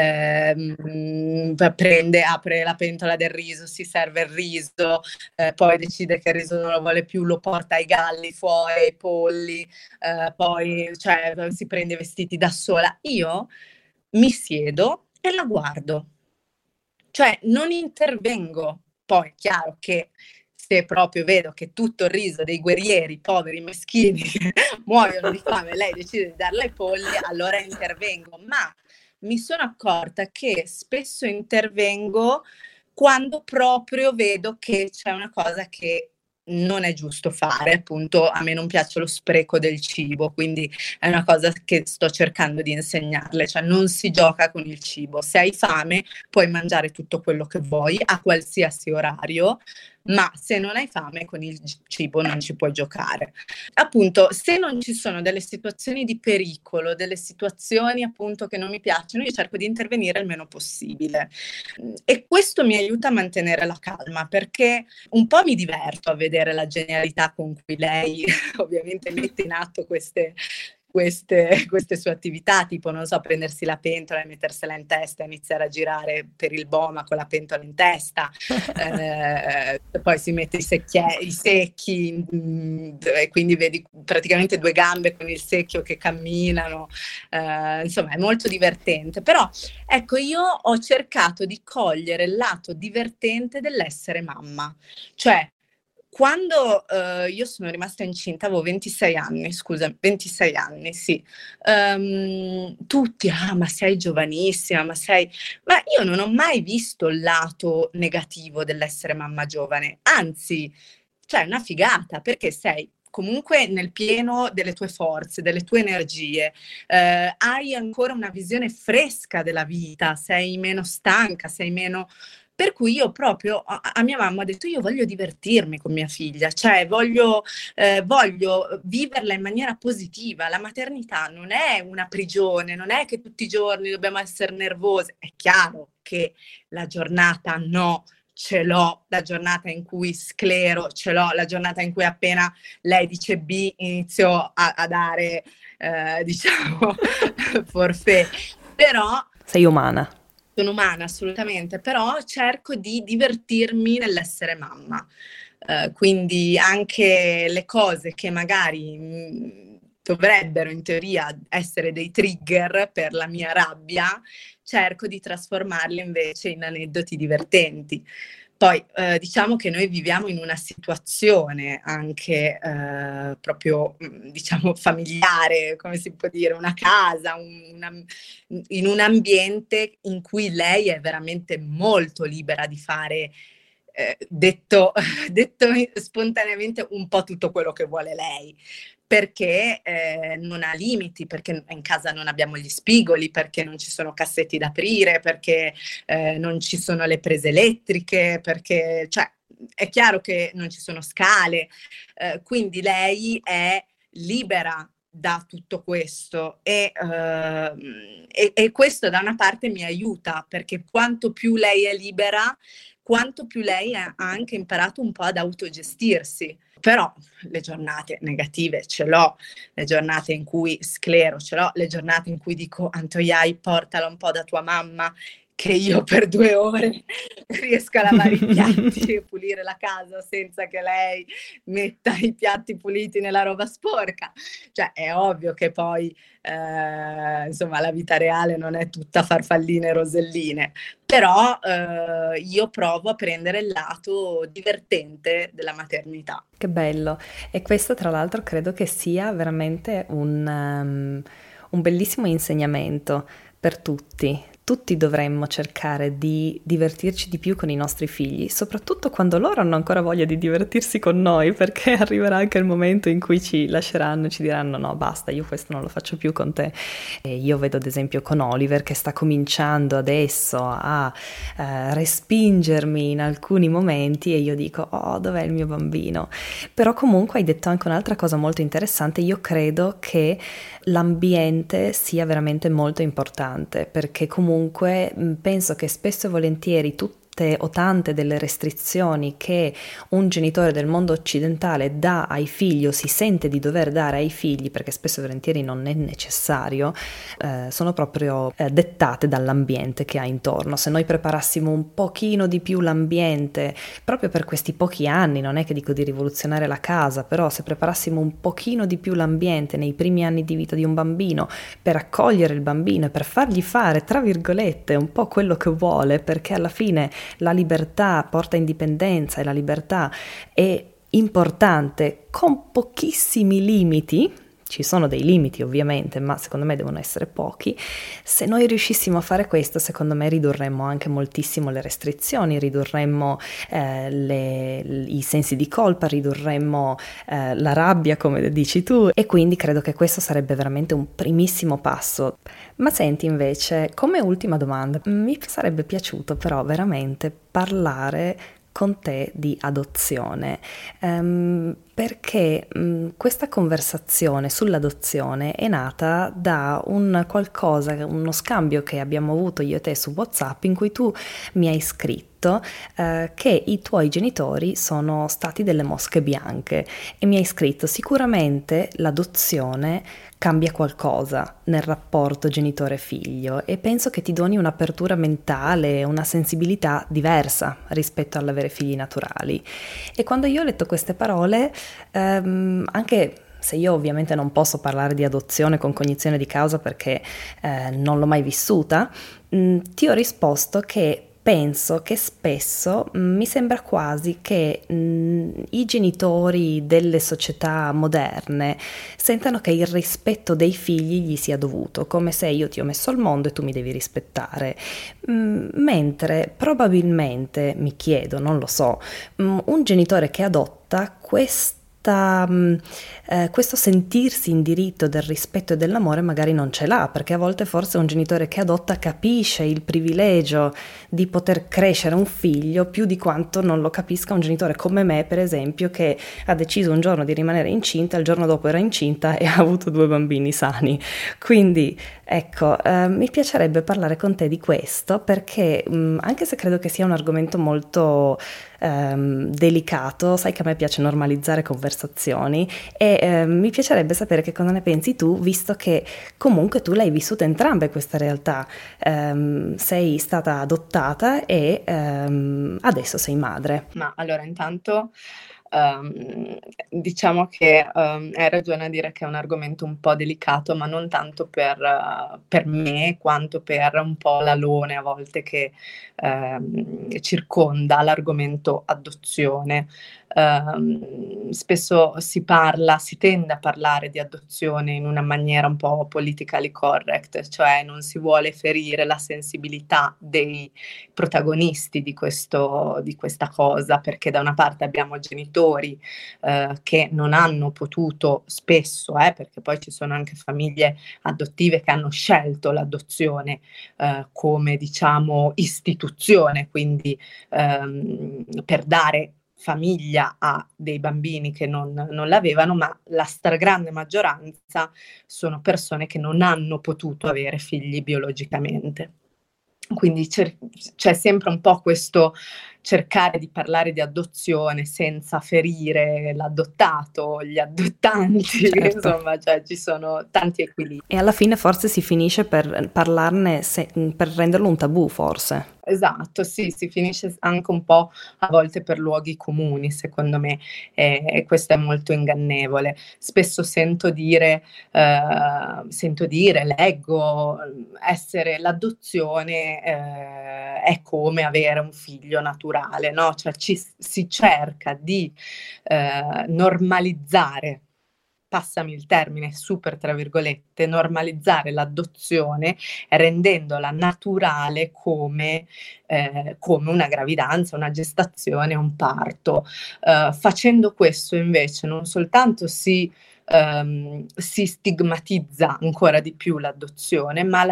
apre la pentola del riso, si serve il riso, poi decide che il riso non lo vuole più, lo porta ai galli fuori, ai polli, poi cioè, si prende i vestiti da sola. Io mi siedo e la guardo, cioè non intervengo. Poi è chiaro che se proprio vedo che tutto il riso dei guerrieri, poveri meschini, muoiono di fame, lei decide di darle ai polli, allora intervengo. Ma mi sono accorta che spesso intervengo quando proprio vedo che c'è una cosa che non è giusto fare. Appunto, a me non piace lo spreco del cibo, quindi è una cosa che sto cercando di insegnarle, cioè non si gioca con il cibo. Se hai fame puoi mangiare tutto quello che vuoi a qualsiasi orario, ma se non hai fame con il cibo non ci puoi giocare. Appunto, se non ci sono delle situazioni di pericolo, delle situazioni appunto che non mi piacciono, io cerco di intervenire il meno possibile. E questo mi aiuta a mantenere la calma, perché un po' mi diverto a vedere la genialità con cui lei ovviamente mette in atto queste sue attività, tipo, non so, prendersi la pentola e mettersela in testa e iniziare a girare per il Boma con la pentola in testa, poi si mette i secchi, e quindi vedi praticamente due gambe con il secchio che camminano, insomma è molto divertente. Però ecco, io ho cercato di cogliere il lato divertente dell'essere mamma, cioè quando, io sono rimasta incinta avevo 26 anni, scusa, 26 anni, sì. Tutti: "Ah, ma sei giovanissima, ma io non ho mai visto il lato negativo dell'essere mamma giovane, anzi, cioè è una figata, perché sei comunque nel pieno delle tue forze, delle tue energie, hai ancora una visione fresca della vita, sei meno stanca, sei meno. Per cui io proprio a mia mamma ho detto: "Io voglio divertirmi con mia figlia, cioè voglio viverla in maniera positiva. La maternità non è una prigione, non è che tutti i giorni dobbiamo esser nervose. È chiaro che la giornata no, ce l'ho, la giornata in cui sclero ce l'ho, la giornata in cui appena lei dice B inizio a dare, diciamo forfait. Però Sei umana. sono umana assolutamente, però cerco di divertirmi nell'essere mamma. Quindi anche le cose che magari, dovrebbero in teoria essere dei trigger per la mia rabbia, cerco di trasformarle invece in aneddoti divertenti. Poi, diciamo che noi viviamo in una situazione anche, proprio, diciamo familiare, come si può dire, una casa, in un ambiente in cui lei è veramente molto libera di fare, detto detto spontaneamente, un po' tutto quello che vuole lei, perché, non ha limiti, perché in casa non abbiamo gli spigoli, perché non ci sono cassetti da aprire, perché, non ci sono le prese elettriche, perché cioè, è chiaro che non ci sono scale, quindi lei è libera da tutto questo e questo da una parte mi aiuta, perché quanto più lei è libera, quanto più lei ha anche imparato un po' ad autogestirsi. Però le giornate negative ce l'ho, le giornate in cui sclero ce l'ho, le giornate in cui dico: "Antoiai, portala un po' da tua mamma", che io per 2 ore riesca a lavare i piatti e pulire la casa senza che lei metta i piatti puliti nella roba sporca. Cioè è ovvio che poi, insomma la vita reale non è tutta farfalline e roselline, però, io provo a prendere il lato divertente della maternità. Che bello. E questo tra l'altro credo che sia veramente un bellissimo insegnamento per tutti. Tutti dovremmo cercare di divertirci di più con i nostri figli, soprattutto quando loro hanno ancora voglia di divertirsi con noi, perché arriverà anche il momento in cui ci lasceranno e ci diranno no, basta, io questo non lo faccio più con te. E io vedo ad esempio con Oliver che sta cominciando adesso a respingermi in alcuni momenti e io dico oh, dov'è il mio bambino? Però comunque hai detto anche un'altra cosa molto interessante, io credo che l'ambiente sia veramente molto importante perché comunque penso che spesso e volentieri tutte o tante delle restrizioni che un genitore del mondo occidentale dà ai figli o si sente di dover dare ai figli, perché spesso e volentieri non è necessario, sono proprio dettate dall'ambiente che ha intorno. Se noi preparassimo un pochino di più l'ambiente, proprio per questi pochi anni, non è che dico di rivoluzionare la casa, però se preparassimo un pochino di più l'ambiente nei primi anni di vita di un bambino, per accogliere il bambino e per fargli fare, tra virgolette, un po' quello che vuole, perché alla fine la libertà porta indipendenza e la libertà è importante con pochissimi limiti. Ci sono dei limiti ovviamente, ma secondo me devono essere pochi. Se noi riuscissimo a fare questo, secondo me ridurremmo anche moltissimo le restrizioni, ridurremmo i sensi di colpa, ridurremmo la rabbia, come dici tu, e quindi credo che questo sarebbe veramente un primissimo passo. Ma senti invece, come ultima domanda, mi sarebbe piaciuto però veramente parlare con te di adozione, perché questa conversazione sull'adozione è nata da un qualcosa, uno scambio che abbiamo avuto io e te su WhatsApp in cui tu mi hai scritto che i tuoi genitori sono stati delle mosche bianche e mi hai scritto sicuramente l'adozione cambia qualcosa nel rapporto genitore-figlio e penso che ti doni un'apertura mentale, una sensibilità diversa rispetto all'avere figli naturali. E quando io ho letto queste parole, anche se io ovviamente non posso parlare di adozione con cognizione di causa perché non l'ho mai vissuta, ti ho risposto che penso che spesso mi sembra quasi che i genitori delle società moderne sentano che il rispetto dei figli gli sia dovuto, come se io ti ho messo al mondo e tu mi devi rispettare, mentre probabilmente, mi chiedo, non lo so, un genitore che adotta questo sentirsi in diritto del rispetto e dell'amore magari non ce l'ha, perché a volte forse un genitore che adotta capisce il privilegio di poter crescere un figlio più di quanto non lo capisca un genitore come me, per esempio, che ha deciso un giorno di rimanere incinta, il giorno dopo era incinta e ha avuto 2 bambini sani. Quindi ecco, mi piacerebbe parlare con te di questo perché anche se credo che sia un argomento molto delicato, sai che a me piace normalizzare conversazioni e mi piacerebbe sapere che cosa ne pensi tu, visto che comunque tu l'hai vissuta entrambe queste realtà, sei stata adottata e adesso sei madre. Ma allora intanto diciamo che hai ragione a dire che è un argomento un po' delicato, ma non tanto per me quanto per un po' l'alone a volte che circonda l'argomento adozione. Spesso si tende a parlare di adozione in una maniera un po' politically correct, cioè non si vuole ferire la sensibilità dei protagonisti di questa cosa, perché da una parte abbiamo genitori che non hanno potuto spesso, perché poi ci sono anche famiglie adottive che hanno scelto l'adozione come diciamo istituzione, quindi per dare famiglia a dei bambini che non l'avevano, ma la stragrande maggioranza sono persone che non hanno potuto avere figli biologicamente. Quindi c'è sempre un po' questo cercare di parlare di adozione senza ferire l'adottato, gli adottanti, Certo. insomma, cioè ci sono tanti equilibri. E alla fine forse si finisce per parlarne, per renderlo un tabù, forse. Esatto, sì, si finisce anche un po' a volte per luoghi comuni, secondo me, e questo è molto ingannevole. Spesso sento dire, leggo, essere l'adozione è come avere un figlio naturale, no? Cioè si cerca di normalizzare, passami il termine, super tra virgolette, normalizzare l'adozione rendendola naturale come una gravidanza, una gestazione, un parto. Facendo questo invece non soltanto si stigmatizza ancora di più l'adozione, ma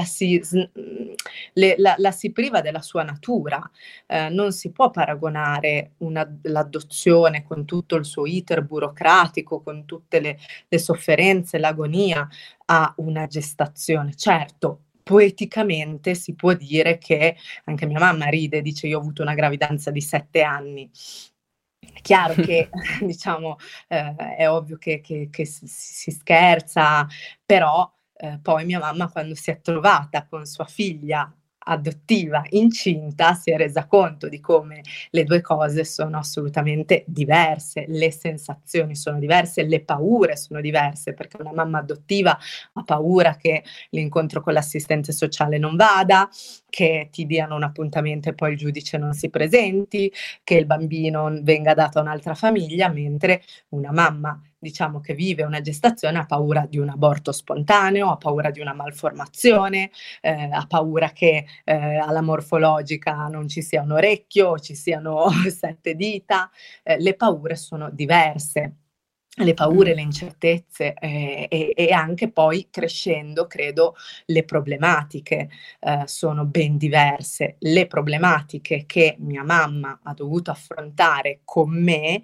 la si priva della sua natura. Non si può paragonare l'adozione con tutto il suo iter burocratico, con tutte le sofferenze, l'agonia, a una gestazione. Certo, poeticamente si può dire che anche mia mamma ride, dice io ho avuto una gravidanza di 7 anni. È chiaro che diciamo è ovvio che si scherza, però poi mia mamma quando si è trovata con sua figlia adottiva incinta si è resa conto di come le 2 cose sono assolutamente diverse, le sensazioni sono diverse, le paure sono diverse, perché una mamma adottiva ha paura che l'incontro con l'assistente sociale non vada, che ti diano un appuntamento e poi il giudice non si presenti, che il bambino venga dato a un'altra famiglia, mentre una mamma, diciamo, che vive una gestazione ha paura di un aborto spontaneo, ha paura di una malformazione, ha paura che alla morfologica non ci sia un orecchio, ci siano 7 dita, le paure sono diverse. Le paure, le incertezze e anche poi crescendo, credo, le problematiche sono ben diverse. Le problematiche che mia mamma ha dovuto affrontare con me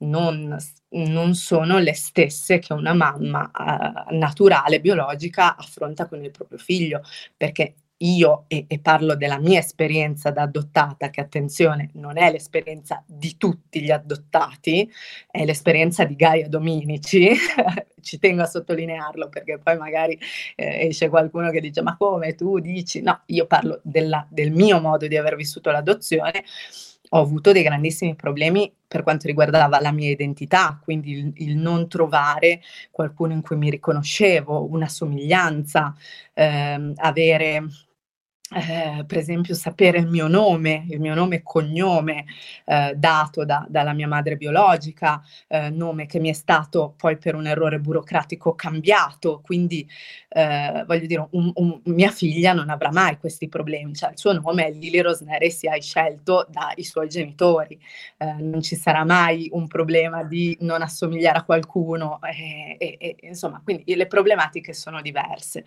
non sono le stesse che una mamma naturale, biologica, affronta con il proprio figlio, perché io, e parlo della mia esperienza da adottata, che attenzione, non è l'esperienza di tutti gli adottati, è l'esperienza di Gaia Dominici, ci tengo a sottolinearlo perché poi magari esce qualcuno che dice ma come tu dici? No, io parlo del mio modo di aver vissuto l'adozione. Ho avuto dei grandissimi problemi per quanto riguardava la mia identità, quindi il non trovare qualcuno in cui mi riconoscevo, una somiglianza, avere per esempio sapere il mio nome e cognome, dato dalla mia madre biologica, nome che mi è stato poi per un errore burocratico cambiato, quindi voglio dire mia figlia non avrà mai questi problemi, cioè il suo nome è Lily Rosnere Siai scelto dai suoi genitori, non ci sarà mai un problema di non assomigliare a qualcuno, insomma, quindi le problematiche sono diverse.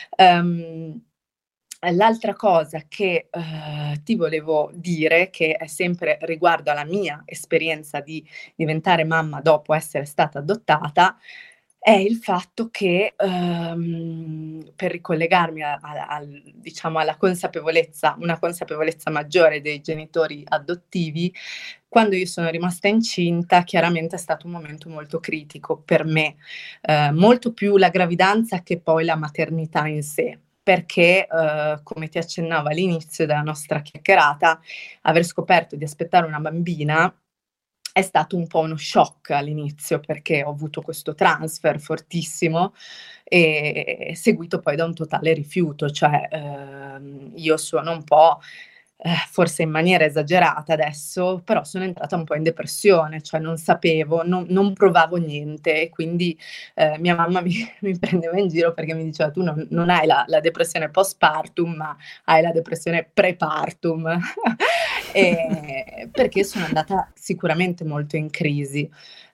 L'altra cosa che ti volevo dire, che è sempre riguardo alla mia esperienza di diventare mamma dopo essere stata adottata, è il fatto che per ricollegarmi diciamo alla consapevolezza, una consapevolezza maggiore dei genitori adottivi, quando io sono rimasta incinta chiaramente è stato un momento molto critico per me, molto più la gravidanza che poi la maternità in sé. Perché, come ti accennavo all'inizio della nostra chiacchierata, aver scoperto di aspettare una bambina è stato un po' uno shock all'inizio, perché ho avuto questo transfer fortissimo seguito poi da un totale rifiuto, cioè, io sono un po', forse in maniera esagerata adesso, però sono entrata un po' in depressione, cioè non sapevo, non provavo niente e quindi mia mamma mi prendeva in giro perché mi diceva: "Tu non hai la depressione postpartum, ma hai la depressione prepartum." Perché sono andata sicuramente molto in crisi.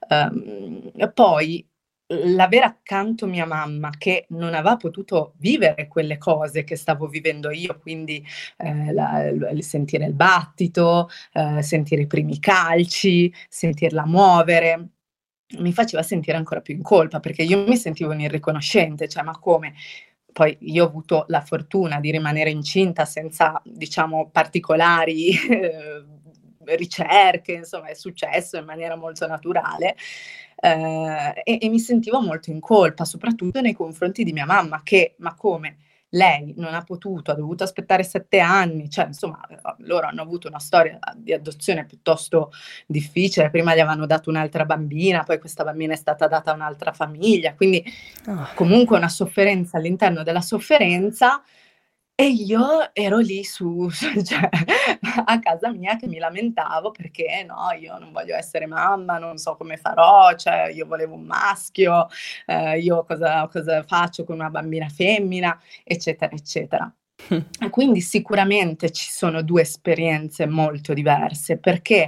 Poi l'avere accanto mia mamma che non aveva potuto vivere quelle cose che stavo vivendo io, quindi il sentire il battito, sentire i primi calci, sentirla muovere, mi faceva sentire ancora più in colpa, perché io mi sentivo un irriconoscente, cioè ma come? Poi io ho avuto la fortuna di rimanere incinta senza, diciamo, particolari ricerche, insomma è successo in maniera molto naturale, e mi sentivo molto in colpa, soprattutto nei confronti di mia mamma che: "Ma come? Lei non ha potuto, ha dovuto aspettare 7 anni", cioè insomma, loro hanno avuto una storia di adozione piuttosto difficile, prima gli avevano dato un'altra bambina, poi questa bambina è stata data a un'altra famiglia, quindi Oh. comunque una sofferenza all'interno della sofferenza, e io ero lì cioè a casa mia che mi lamentavo perché: "No, io non voglio essere mamma, non so come farò, cioè io volevo un maschio, io cosa faccio con una bambina femmina", eccetera, eccetera. E quindi sicuramente ci sono 2 esperienze molto diverse perché,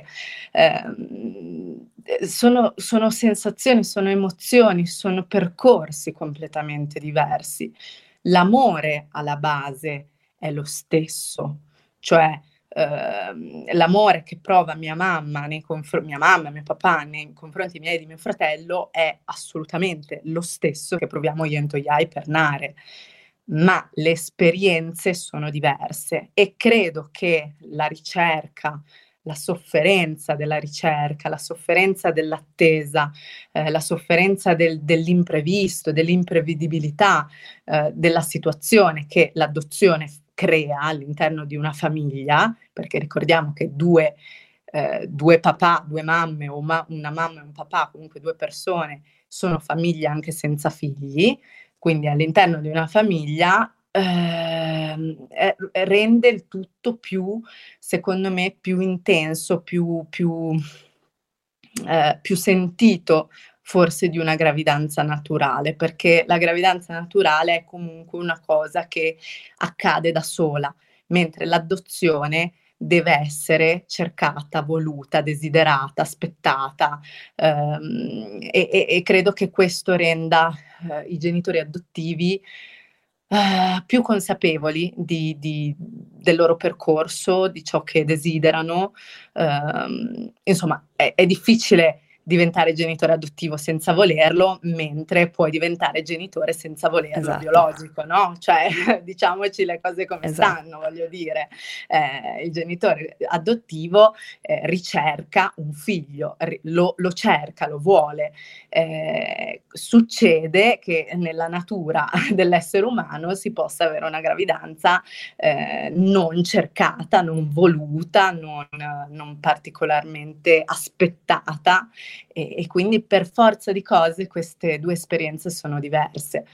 sono sensazioni, sono emozioni, sono percorsi completamente diversi. L'amore alla base è lo stesso, cioè, l'amore che prova mia mamma e mio papà nei confronti miei e di mio fratello è assolutamente lo stesso che proviamo io e Toyai per Nare, ma le esperienze sono diverse e credo che la ricerca, la sofferenza della ricerca, la sofferenza dell'attesa, la sofferenza dell'imprevisto, dell'imprevedibilità, della situazione che l'adozione crea all'interno di una famiglia, perché ricordiamo che 2 papà, 2 mamme o una mamma e un papà, comunque 2 persone, sono famiglia anche senza figli, quindi all'interno di una famiglia, rende il tutto più, secondo me, più intenso, più sentito forse di una gravidanza naturale, perché la gravidanza naturale è comunque una cosa che accade da sola, mentre l'adozione deve essere cercata, voluta, desiderata, aspettata, e credo che questo renda, i genitori adottivi, più consapevoli del loro percorso, di ciò che desiderano. Insomma, è difficile diventare genitore adottivo senza volerlo, mentre puoi diventare genitore senza volerlo Esatto, biologico, no, cioè diciamoci le cose come esatto. stanno, voglio dire. Il genitore adottivo, ricerca un figlio, lo cerca, lo vuole. Succede che nella natura dell'essere umano si possa avere una gravidanza, non cercata, non voluta, non particolarmente aspettata, e quindi per forza di cose queste 2 esperienze sono diverse.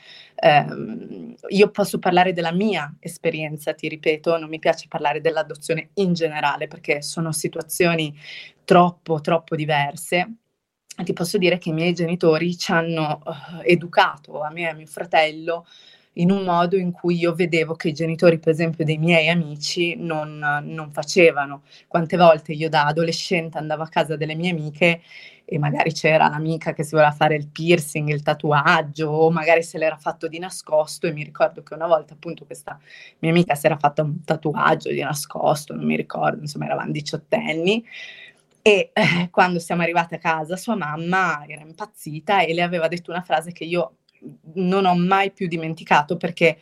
Io posso parlare della mia esperienza, ti ripeto, non mi piace parlare dell'adozione in generale perché sono situazioni troppo, troppo diverse. Ti posso dire che i miei genitori ci hanno, educato a me e a mio fratello in un modo in cui io vedevo che i genitori, per esempio, dei miei amici non facevano. Quante volte io da adolescente andavo a casa delle mie amiche e magari c'era l'amica che si voleva fare il piercing, il tatuaggio, o magari se l'era fatto di nascosto, e mi ricordo che una volta appunto questa mia amica si era fatta un tatuaggio di nascosto, non mi ricordo, insomma eravam diciottenni, e quando siamo arrivate a casa sua mamma era impazzita e le aveva detto una frase che io non ho mai più dimenticato perché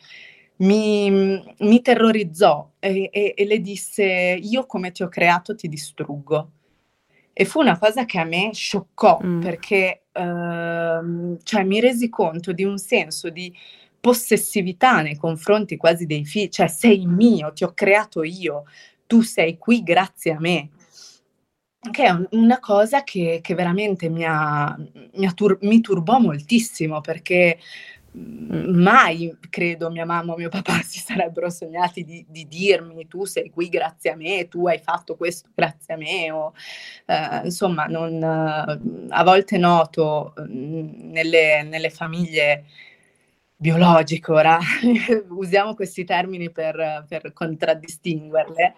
mi terrorizzò, e le disse: "Io come ti ho creato ti distruggo". E fu una cosa che a me scioccò Mh. perché, cioè mi resi conto di un senso di possessività nei confronti quasi dei cioè: "Sei mio, ti ho creato io, tu sei qui grazie a me". Che è una cosa che veramente mi turbò moltissimo perché, Mh. mai credo mia mamma o mio papà si sarebbero sognati di dirmi: "Tu sei qui grazie a me, tu hai fatto questo grazie a me", o, insomma a volte noto, nelle famiglie biologiche ora, usiamo questi termini per contraddistinguerle,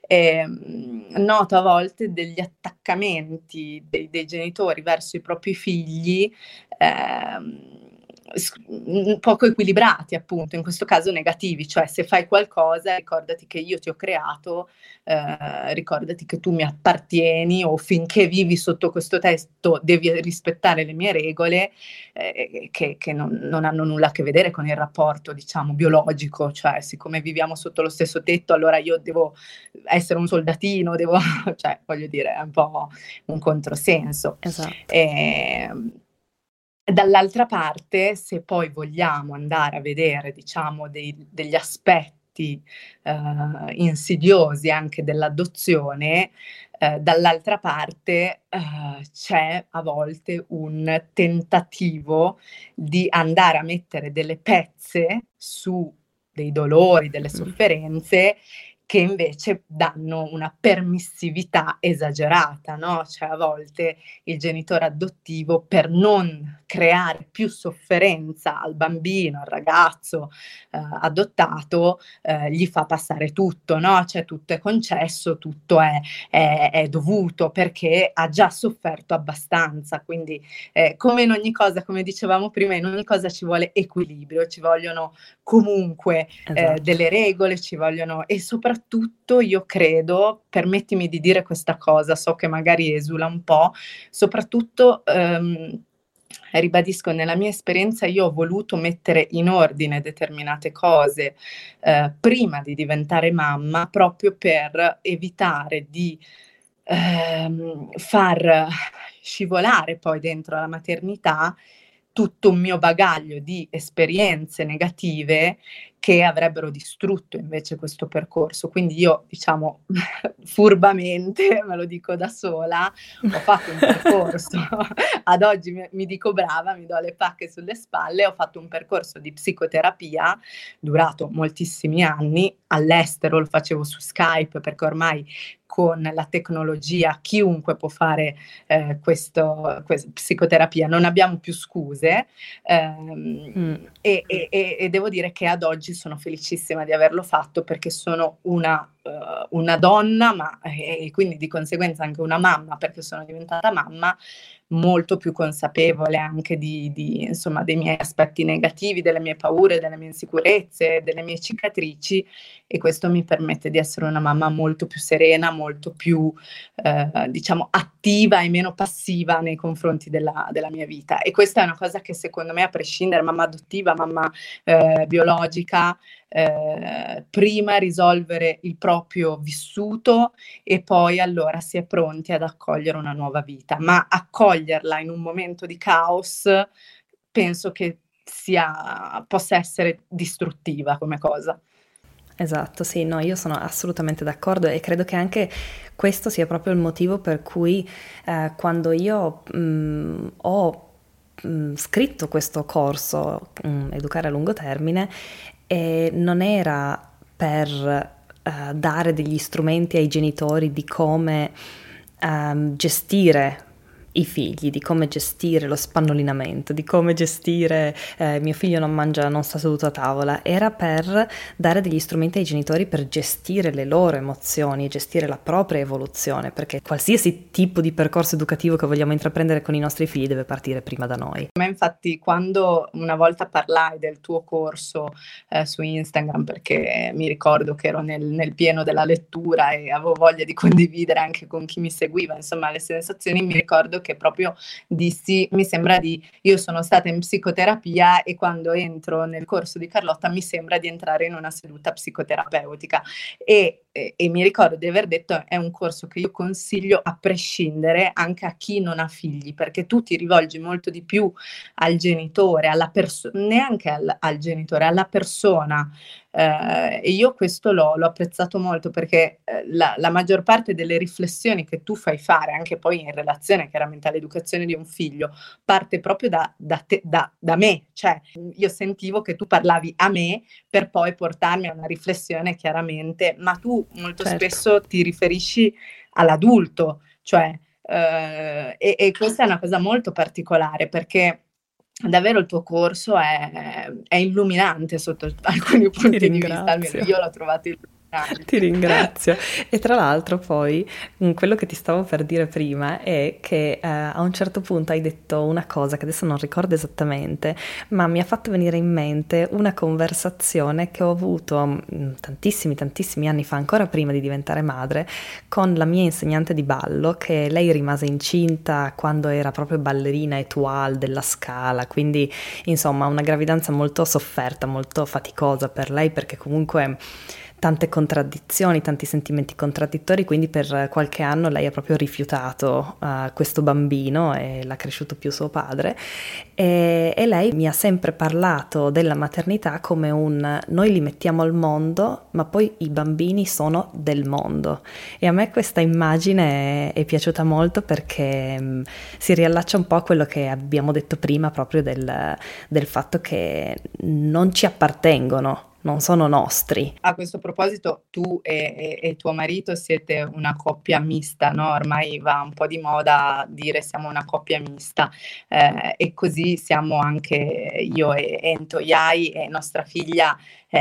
noto a volte degli attaccamenti dei genitori verso i propri figli, ehm, poco equilibrati, appunto, in questo caso negativi, cioè se fai qualcosa ricordati che io ti ho creato, ricordati che tu mi appartieni, o finché vivi sotto questo tetto devi rispettare le mie regole, che non hanno nulla a che vedere con il rapporto, diciamo, biologico, cioè siccome viviamo sotto lo stesso tetto allora io devo essere un soldatino, devo cioè voglio dire, è un po' un controsenso. Esatto. Dall'altra parte, se poi vogliamo andare a vedere, diciamo, degli aspetti insidiosi anche dell'adozione, dall'altra parte c'è a volte un tentativo di andare a mettere delle pezze su dei dolori, delle sofferenze che invece danno una permissività esagerata, no? Cioè a volte il genitore adottivo, per non creare più sofferenza al bambino, al ragazzo adottato, gli fa passare tutto, no? Cioè tutto è concesso, tutto è dovuto perché ha già sofferto abbastanza. Quindi come in ogni cosa, come dicevamo prima, in ogni cosa ci vuole equilibrio, ci vogliono comunque delle regole, ci vogliono, e soprattutto io credo, permettimi di dire questa cosa, so che magari esula un po', soprattutto ribadisco, nella mia esperienza io ho voluto mettere in ordine determinate cose prima di diventare mamma, proprio per evitare di far scivolare poi dentro la maternità tutto un mio bagaglio di esperienze negative che avrebbero distrutto invece questo percorso. Quindi io, diciamo, furbamente, me lo dico da sola, ho fatto un percorso, ad oggi mi dico brava, mi do le pacche sulle spalle, ho fatto un percorso di psicoterapia durato moltissimi anni, all'estero lo facevo su Skype perché ormai con la tecnologia chiunque può fare questa psicoterapia, non abbiamo più scuse e devo dire che ad oggi sono felicissima di averlo fatto perché sono una donna, ma e quindi di conseguenza anche una mamma, perché sono diventata mamma molto più consapevole anche insomma, dei miei aspetti negativi, delle mie paure, delle mie insicurezze, delle mie cicatrici, e questo mi permette di essere una mamma molto più serena, molto più diciamo attiva e meno passiva nei confronti della mia vita. E questa è una cosa che secondo me, a prescindere, mamma adottiva, mamma biologica, prima risolvere il proprio vissuto e poi allora si è pronti ad accogliere una nuova vita, ma accoglierla in un momento di caos penso che possa essere distruttiva come cosa. Esatto, sì, no, io sono assolutamente d'accordo e credo che anche questo sia proprio il motivo per cui quando io ho scritto questo corso, Educare a lungo termine, non era per dare degli strumenti ai genitori di come gestire i figli, di come gestire lo spannolinamento, di come gestire mio figlio non sta seduto a tavola, era per dare degli strumenti ai genitori per gestire le loro emozioni, gestire la propria evoluzione, perché qualsiasi tipo di percorso educativo che vogliamo intraprendere con i nostri figli deve partire prima da noi. A me infatti, quando una volta parlai del tuo corso su Instagram, perché mi ricordo che ero nel pieno della lettura e avevo voglia di condividere anche con chi mi seguiva, insomma, le sensazioni, mi ricordo che proprio dissi, io sono stata in psicoterapia e quando entro nel corso di Carlotta mi sembra di entrare in una seduta psicoterapeutica e mi ricordo di aver detto è un corso che io consiglio a prescindere anche a chi non ha figli, perché tu ti rivolgi molto di più al genitore, neanche al genitore, alla persona. E io questo l'ho apprezzato molto perché la maggior parte delle riflessioni che tu fai fare, anche poi in relazione chiaramente all'educazione di un figlio, parte proprio da me, cioè io sentivo che tu parlavi a me per poi portarmi a una riflessione chiaramente, ma tu molto spesso ti riferisci all'adulto, cioè e questa è una cosa molto particolare perché davvero il tuo corso è illuminante sotto alcuni punti di vista, almeno io l'ho trovato illuminante. Ti ringrazio. E tra l'altro poi quello che ti stavo per dire prima è che a un certo punto hai detto una cosa che adesso non ricordo esattamente, ma mi ha fatto venire in mente una conversazione che ho avuto tantissimi anni fa, ancora prima di diventare madre, con la mia insegnante di ballo, che lei rimase incinta quando era proprio ballerina étoile della Scala, quindi insomma una gravidanza molto sofferta, molto faticosa per lei, perché comunque tante contraddizioni, tanti sentimenti contraddittori, quindi per qualche anno lei ha proprio rifiutato questo bambino e l'ha cresciuto più suo padre, e lei mi ha sempre parlato della maternità come un noi li mettiamo al mondo, ma poi i bambini sono del mondo, e a me questa immagine è piaciuta molto perché si riallaccia un po' a quello che abbiamo detto prima, proprio del fatto che non ci appartengono, non sono nostri. A questo proposito, tu e tuo marito siete una coppia mista, no? Ormai va un po' di moda dire siamo una coppia mista, e così siamo anche io e Ento Iai, e nostra figlia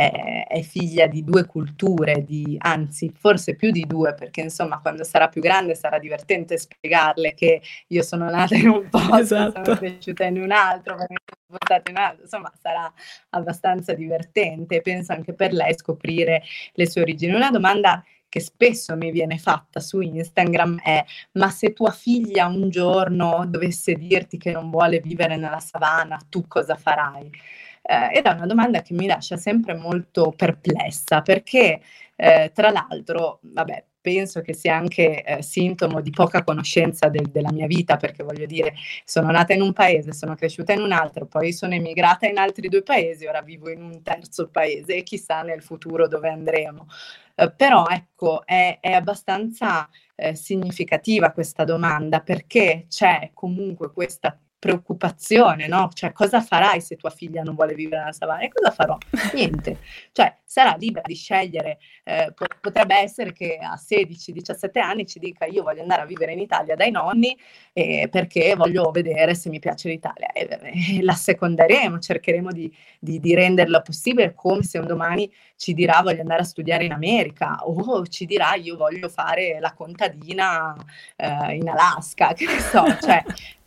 è figlia di due culture, anzi forse più di due, perché insomma quando sarà più grande sarà divertente spiegarle che io sono nata in un posto, Esatto. sono cresciuta in un altro, poi mi sono spostata in un altro, insomma sarà abbastanza divertente. Penso anche per lei scoprire le sue origini. Una domanda che spesso mi viene fatta su Instagram è: ma se tua figlia un giorno dovesse dirti che non vuole vivere nella savana, tu cosa farai? Ed è una domanda che mi lascia sempre molto perplessa, perché tra l'altro, vabbè, penso che sia anche sintomo di poca conoscenza della mia vita, perché voglio dire, sono nata in un paese, sono cresciuta in un altro, poi sono emigrata in altri due paesi, ora vivo in un terzo paese e chissà nel futuro dove andremo. Però ecco, è abbastanza significativa questa domanda, perché c'è comunque questa preoccupazione, no? Cioè, cosa farai se tua figlia non vuole vivere nella savana? E cosa farò? Niente. Cioè, sarà libera di scegliere. Potrebbe essere che a 16-17 anni ci dica: io voglio andare a vivere in Italia dai nonni perché voglio vedere se mi piace l'Italia. La seconderemo, cercheremo di renderla possibile, come se un domani ci dirà voglio andare a studiare in America, o ci dirà io voglio fare la contadina in Alaska, che ne so, cioè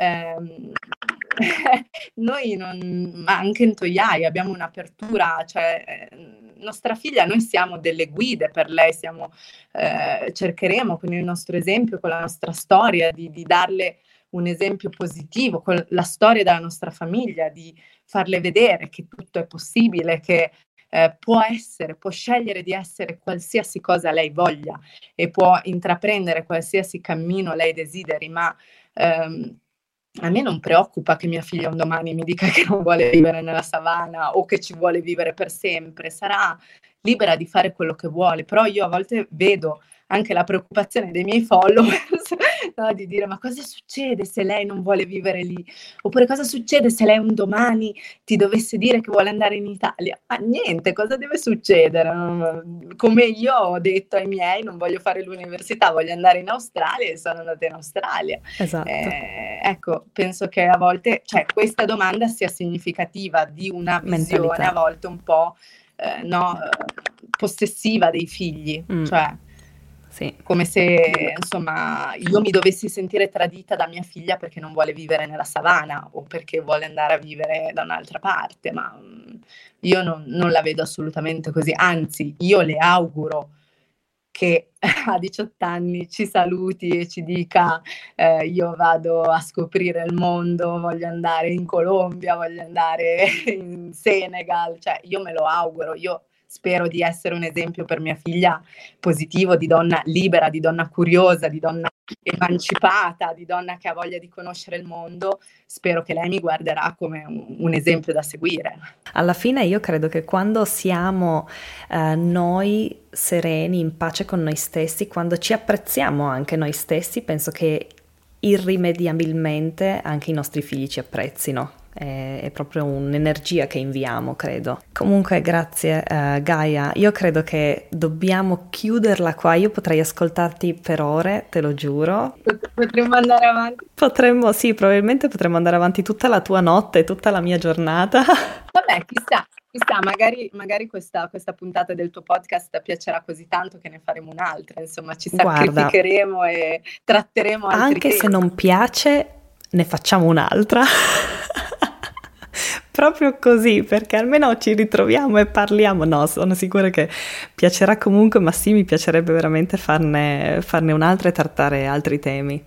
noi ma anche in Toiai abbiamo un'apertura, cioè nostra figlia, noi siamo delle guide per lei, cercheremo con il nostro esempio, con la nostra storia di darle un esempio positivo, con la storia della nostra famiglia, di farle vedere che tutto è possibile, che può scegliere di essere qualsiasi cosa lei voglia e può intraprendere qualsiasi cammino lei desideri, ma a me non preoccupa che mia figlia un domani mi dica che non vuole vivere nella savana o che ci vuole vivere per sempre, sarà libera di fare quello che vuole, però io a volte vedo anche la preoccupazione dei miei followers, no, di dire: ma cosa succede se lei non vuole vivere lì? Oppure cosa succede se lei un domani ti dovesse dire che vuole andare in Italia? Ma niente, cosa deve succedere? Come io ho detto ai miei, non voglio fare l'università, voglio andare in Australia, e sono andata in Australia. Esatto. Ecco, penso che a volte, cioè, questa domanda sia significativa di una visione Mentalità. a volte un po' possessiva dei figli, cioè sì. Come se insomma io mi dovessi sentire tradita da mia figlia perché non vuole vivere nella savana o perché vuole andare a vivere da un'altra parte, ma io non la vedo assolutamente così, anzi io le auguro che a 18 anni ci saluti e ci dica io vado a scoprire il mondo, voglio andare in Colombia, voglio andare in Senegal, cioè io me lo auguro, io spero di essere un esempio per mia figlia positivo, di donna libera, di donna curiosa, di donna emancipata, di donna che ha voglia di conoscere il mondo. Spero che lei mi guarderà come un esempio da seguire. Alla fine io credo che quando siamo noi sereni, in pace con noi stessi, quando ci apprezziamo anche noi stessi, penso che irrimediabilmente anche i nostri figli ci apprezzino. È proprio un'energia che inviamo, credo. Comunque grazie Gaia, io credo che dobbiamo chiuderla qua, io potrei ascoltarti per ore, te lo giuro. Potremmo andare avanti. Sì, probabilmente potremmo andare avanti tutta la tua notte, tutta la mia giornata. Vabbè, chissà, Chissà, magari questa puntata del tuo podcast piacerà così tanto che ne faremo un'altra, insomma, ci Guarda, sacrificheremo e tratteremo altri anche se temi. non piace, ne facciamo un'altra. Proprio così, perché almeno ci ritroviamo e parliamo. No, sono sicura che piacerà comunque, ma sì, mi piacerebbe veramente farne un'altra e trattare altri temi.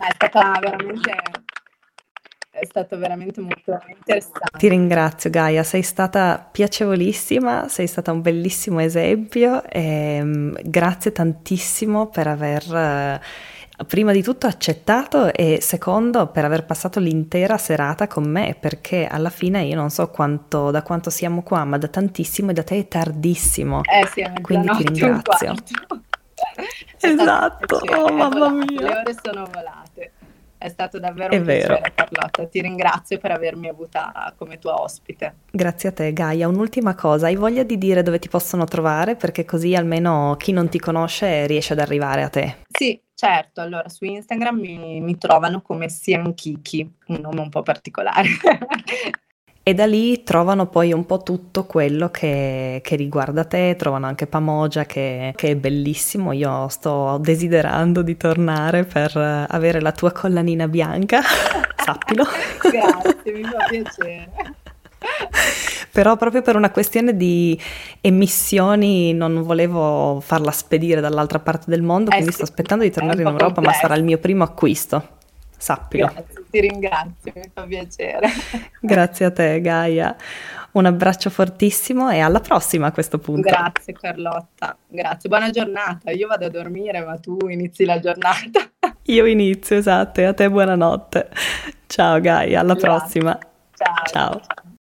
È stato veramente molto interessante. Ti ringrazio Gaia, sei stata piacevolissima, sei stata un bellissimo esempio e grazie tantissimo per aver prima di tutto accettato e secondo per aver passato l'intera serata con me, perché alla fine io non so da quanto siamo qua, ma da tantissimo e da te è tardissimo. Sì, è Quindi ti mezzanotte, ringrazio. un quarto. Esatto, oh mamma mia. Le ore sono volate. È stato davvero È un vero. piacere, Carlotta. Ti ringrazio per avermi avuta come tua ospite. Grazie a te, Gaia. Un'ultima cosa, hai voglia di dire dove ti possono trovare? Perché così almeno chi non ti conosce riesce ad arrivare a te. Sì, certo. Allora, su Instagram mi trovano come Siem Kiki, un nome un po' particolare. E da lì trovano poi un po' tutto quello che riguarda te, trovano anche Pamoja che è bellissimo, io sto desiderando di tornare per avere la tua collanina bianca, sappilo. Grazie, mi fa piacere. Però proprio per una questione di emissioni non volevo farla spedire dall'altra parte del mondo, quindi sto aspettando di tornare in Europa, ma sarà il mio primo acquisto, sappilo. Grazie, ti ringrazio, mi fa piacere. Grazie a te, Gaia. Un abbraccio fortissimo e alla prossima a questo punto. Grazie Carlotta, grazie. Buona giornata. Io vado a dormire, ma tu inizi la giornata. Io inizio, esatto, e a te buonanotte. Ciao Gaia, alla prossima. Ciao.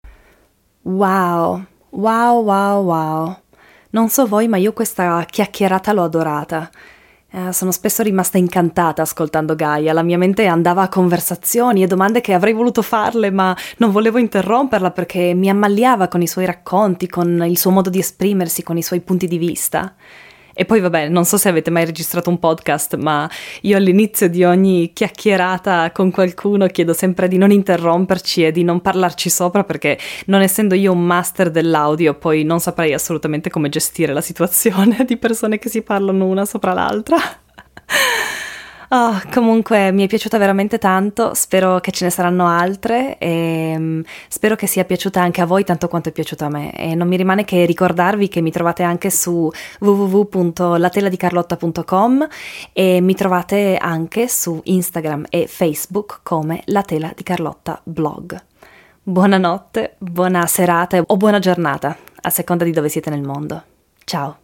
Wow, wow, wow, wow. Non so voi, ma io questa chiacchierata l'ho adorata. Sono spesso rimasta incantata ascoltando Gaia, la mia mente andava a conversazioni e domande che avrei voluto farle, ma non volevo interromperla perché mi ammaliava con i suoi racconti, con il suo modo di esprimersi, con i suoi punti di vista. E poi vabbè, non so se avete mai registrato un podcast, ma io all'inizio di ogni chiacchierata con qualcuno chiedo sempre di non interromperci e di non parlarci sopra perché non essendo io un master dell'audio poi non saprei assolutamente come gestire la situazione di persone che si parlano una sopra l'altra. Oh, comunque mi è piaciuta veramente tanto, spero che ce ne saranno altre e spero che sia piaciuta anche a voi tanto quanto è piaciuta a me e non mi rimane che ricordarvi che mi trovate anche su www.lateladicarlotta.com e mi trovate anche su Instagram e Facebook come La Tela di Carlotta blog. Buonanotte, buona serata o buona giornata, a seconda di dove siete nel mondo. Ciao!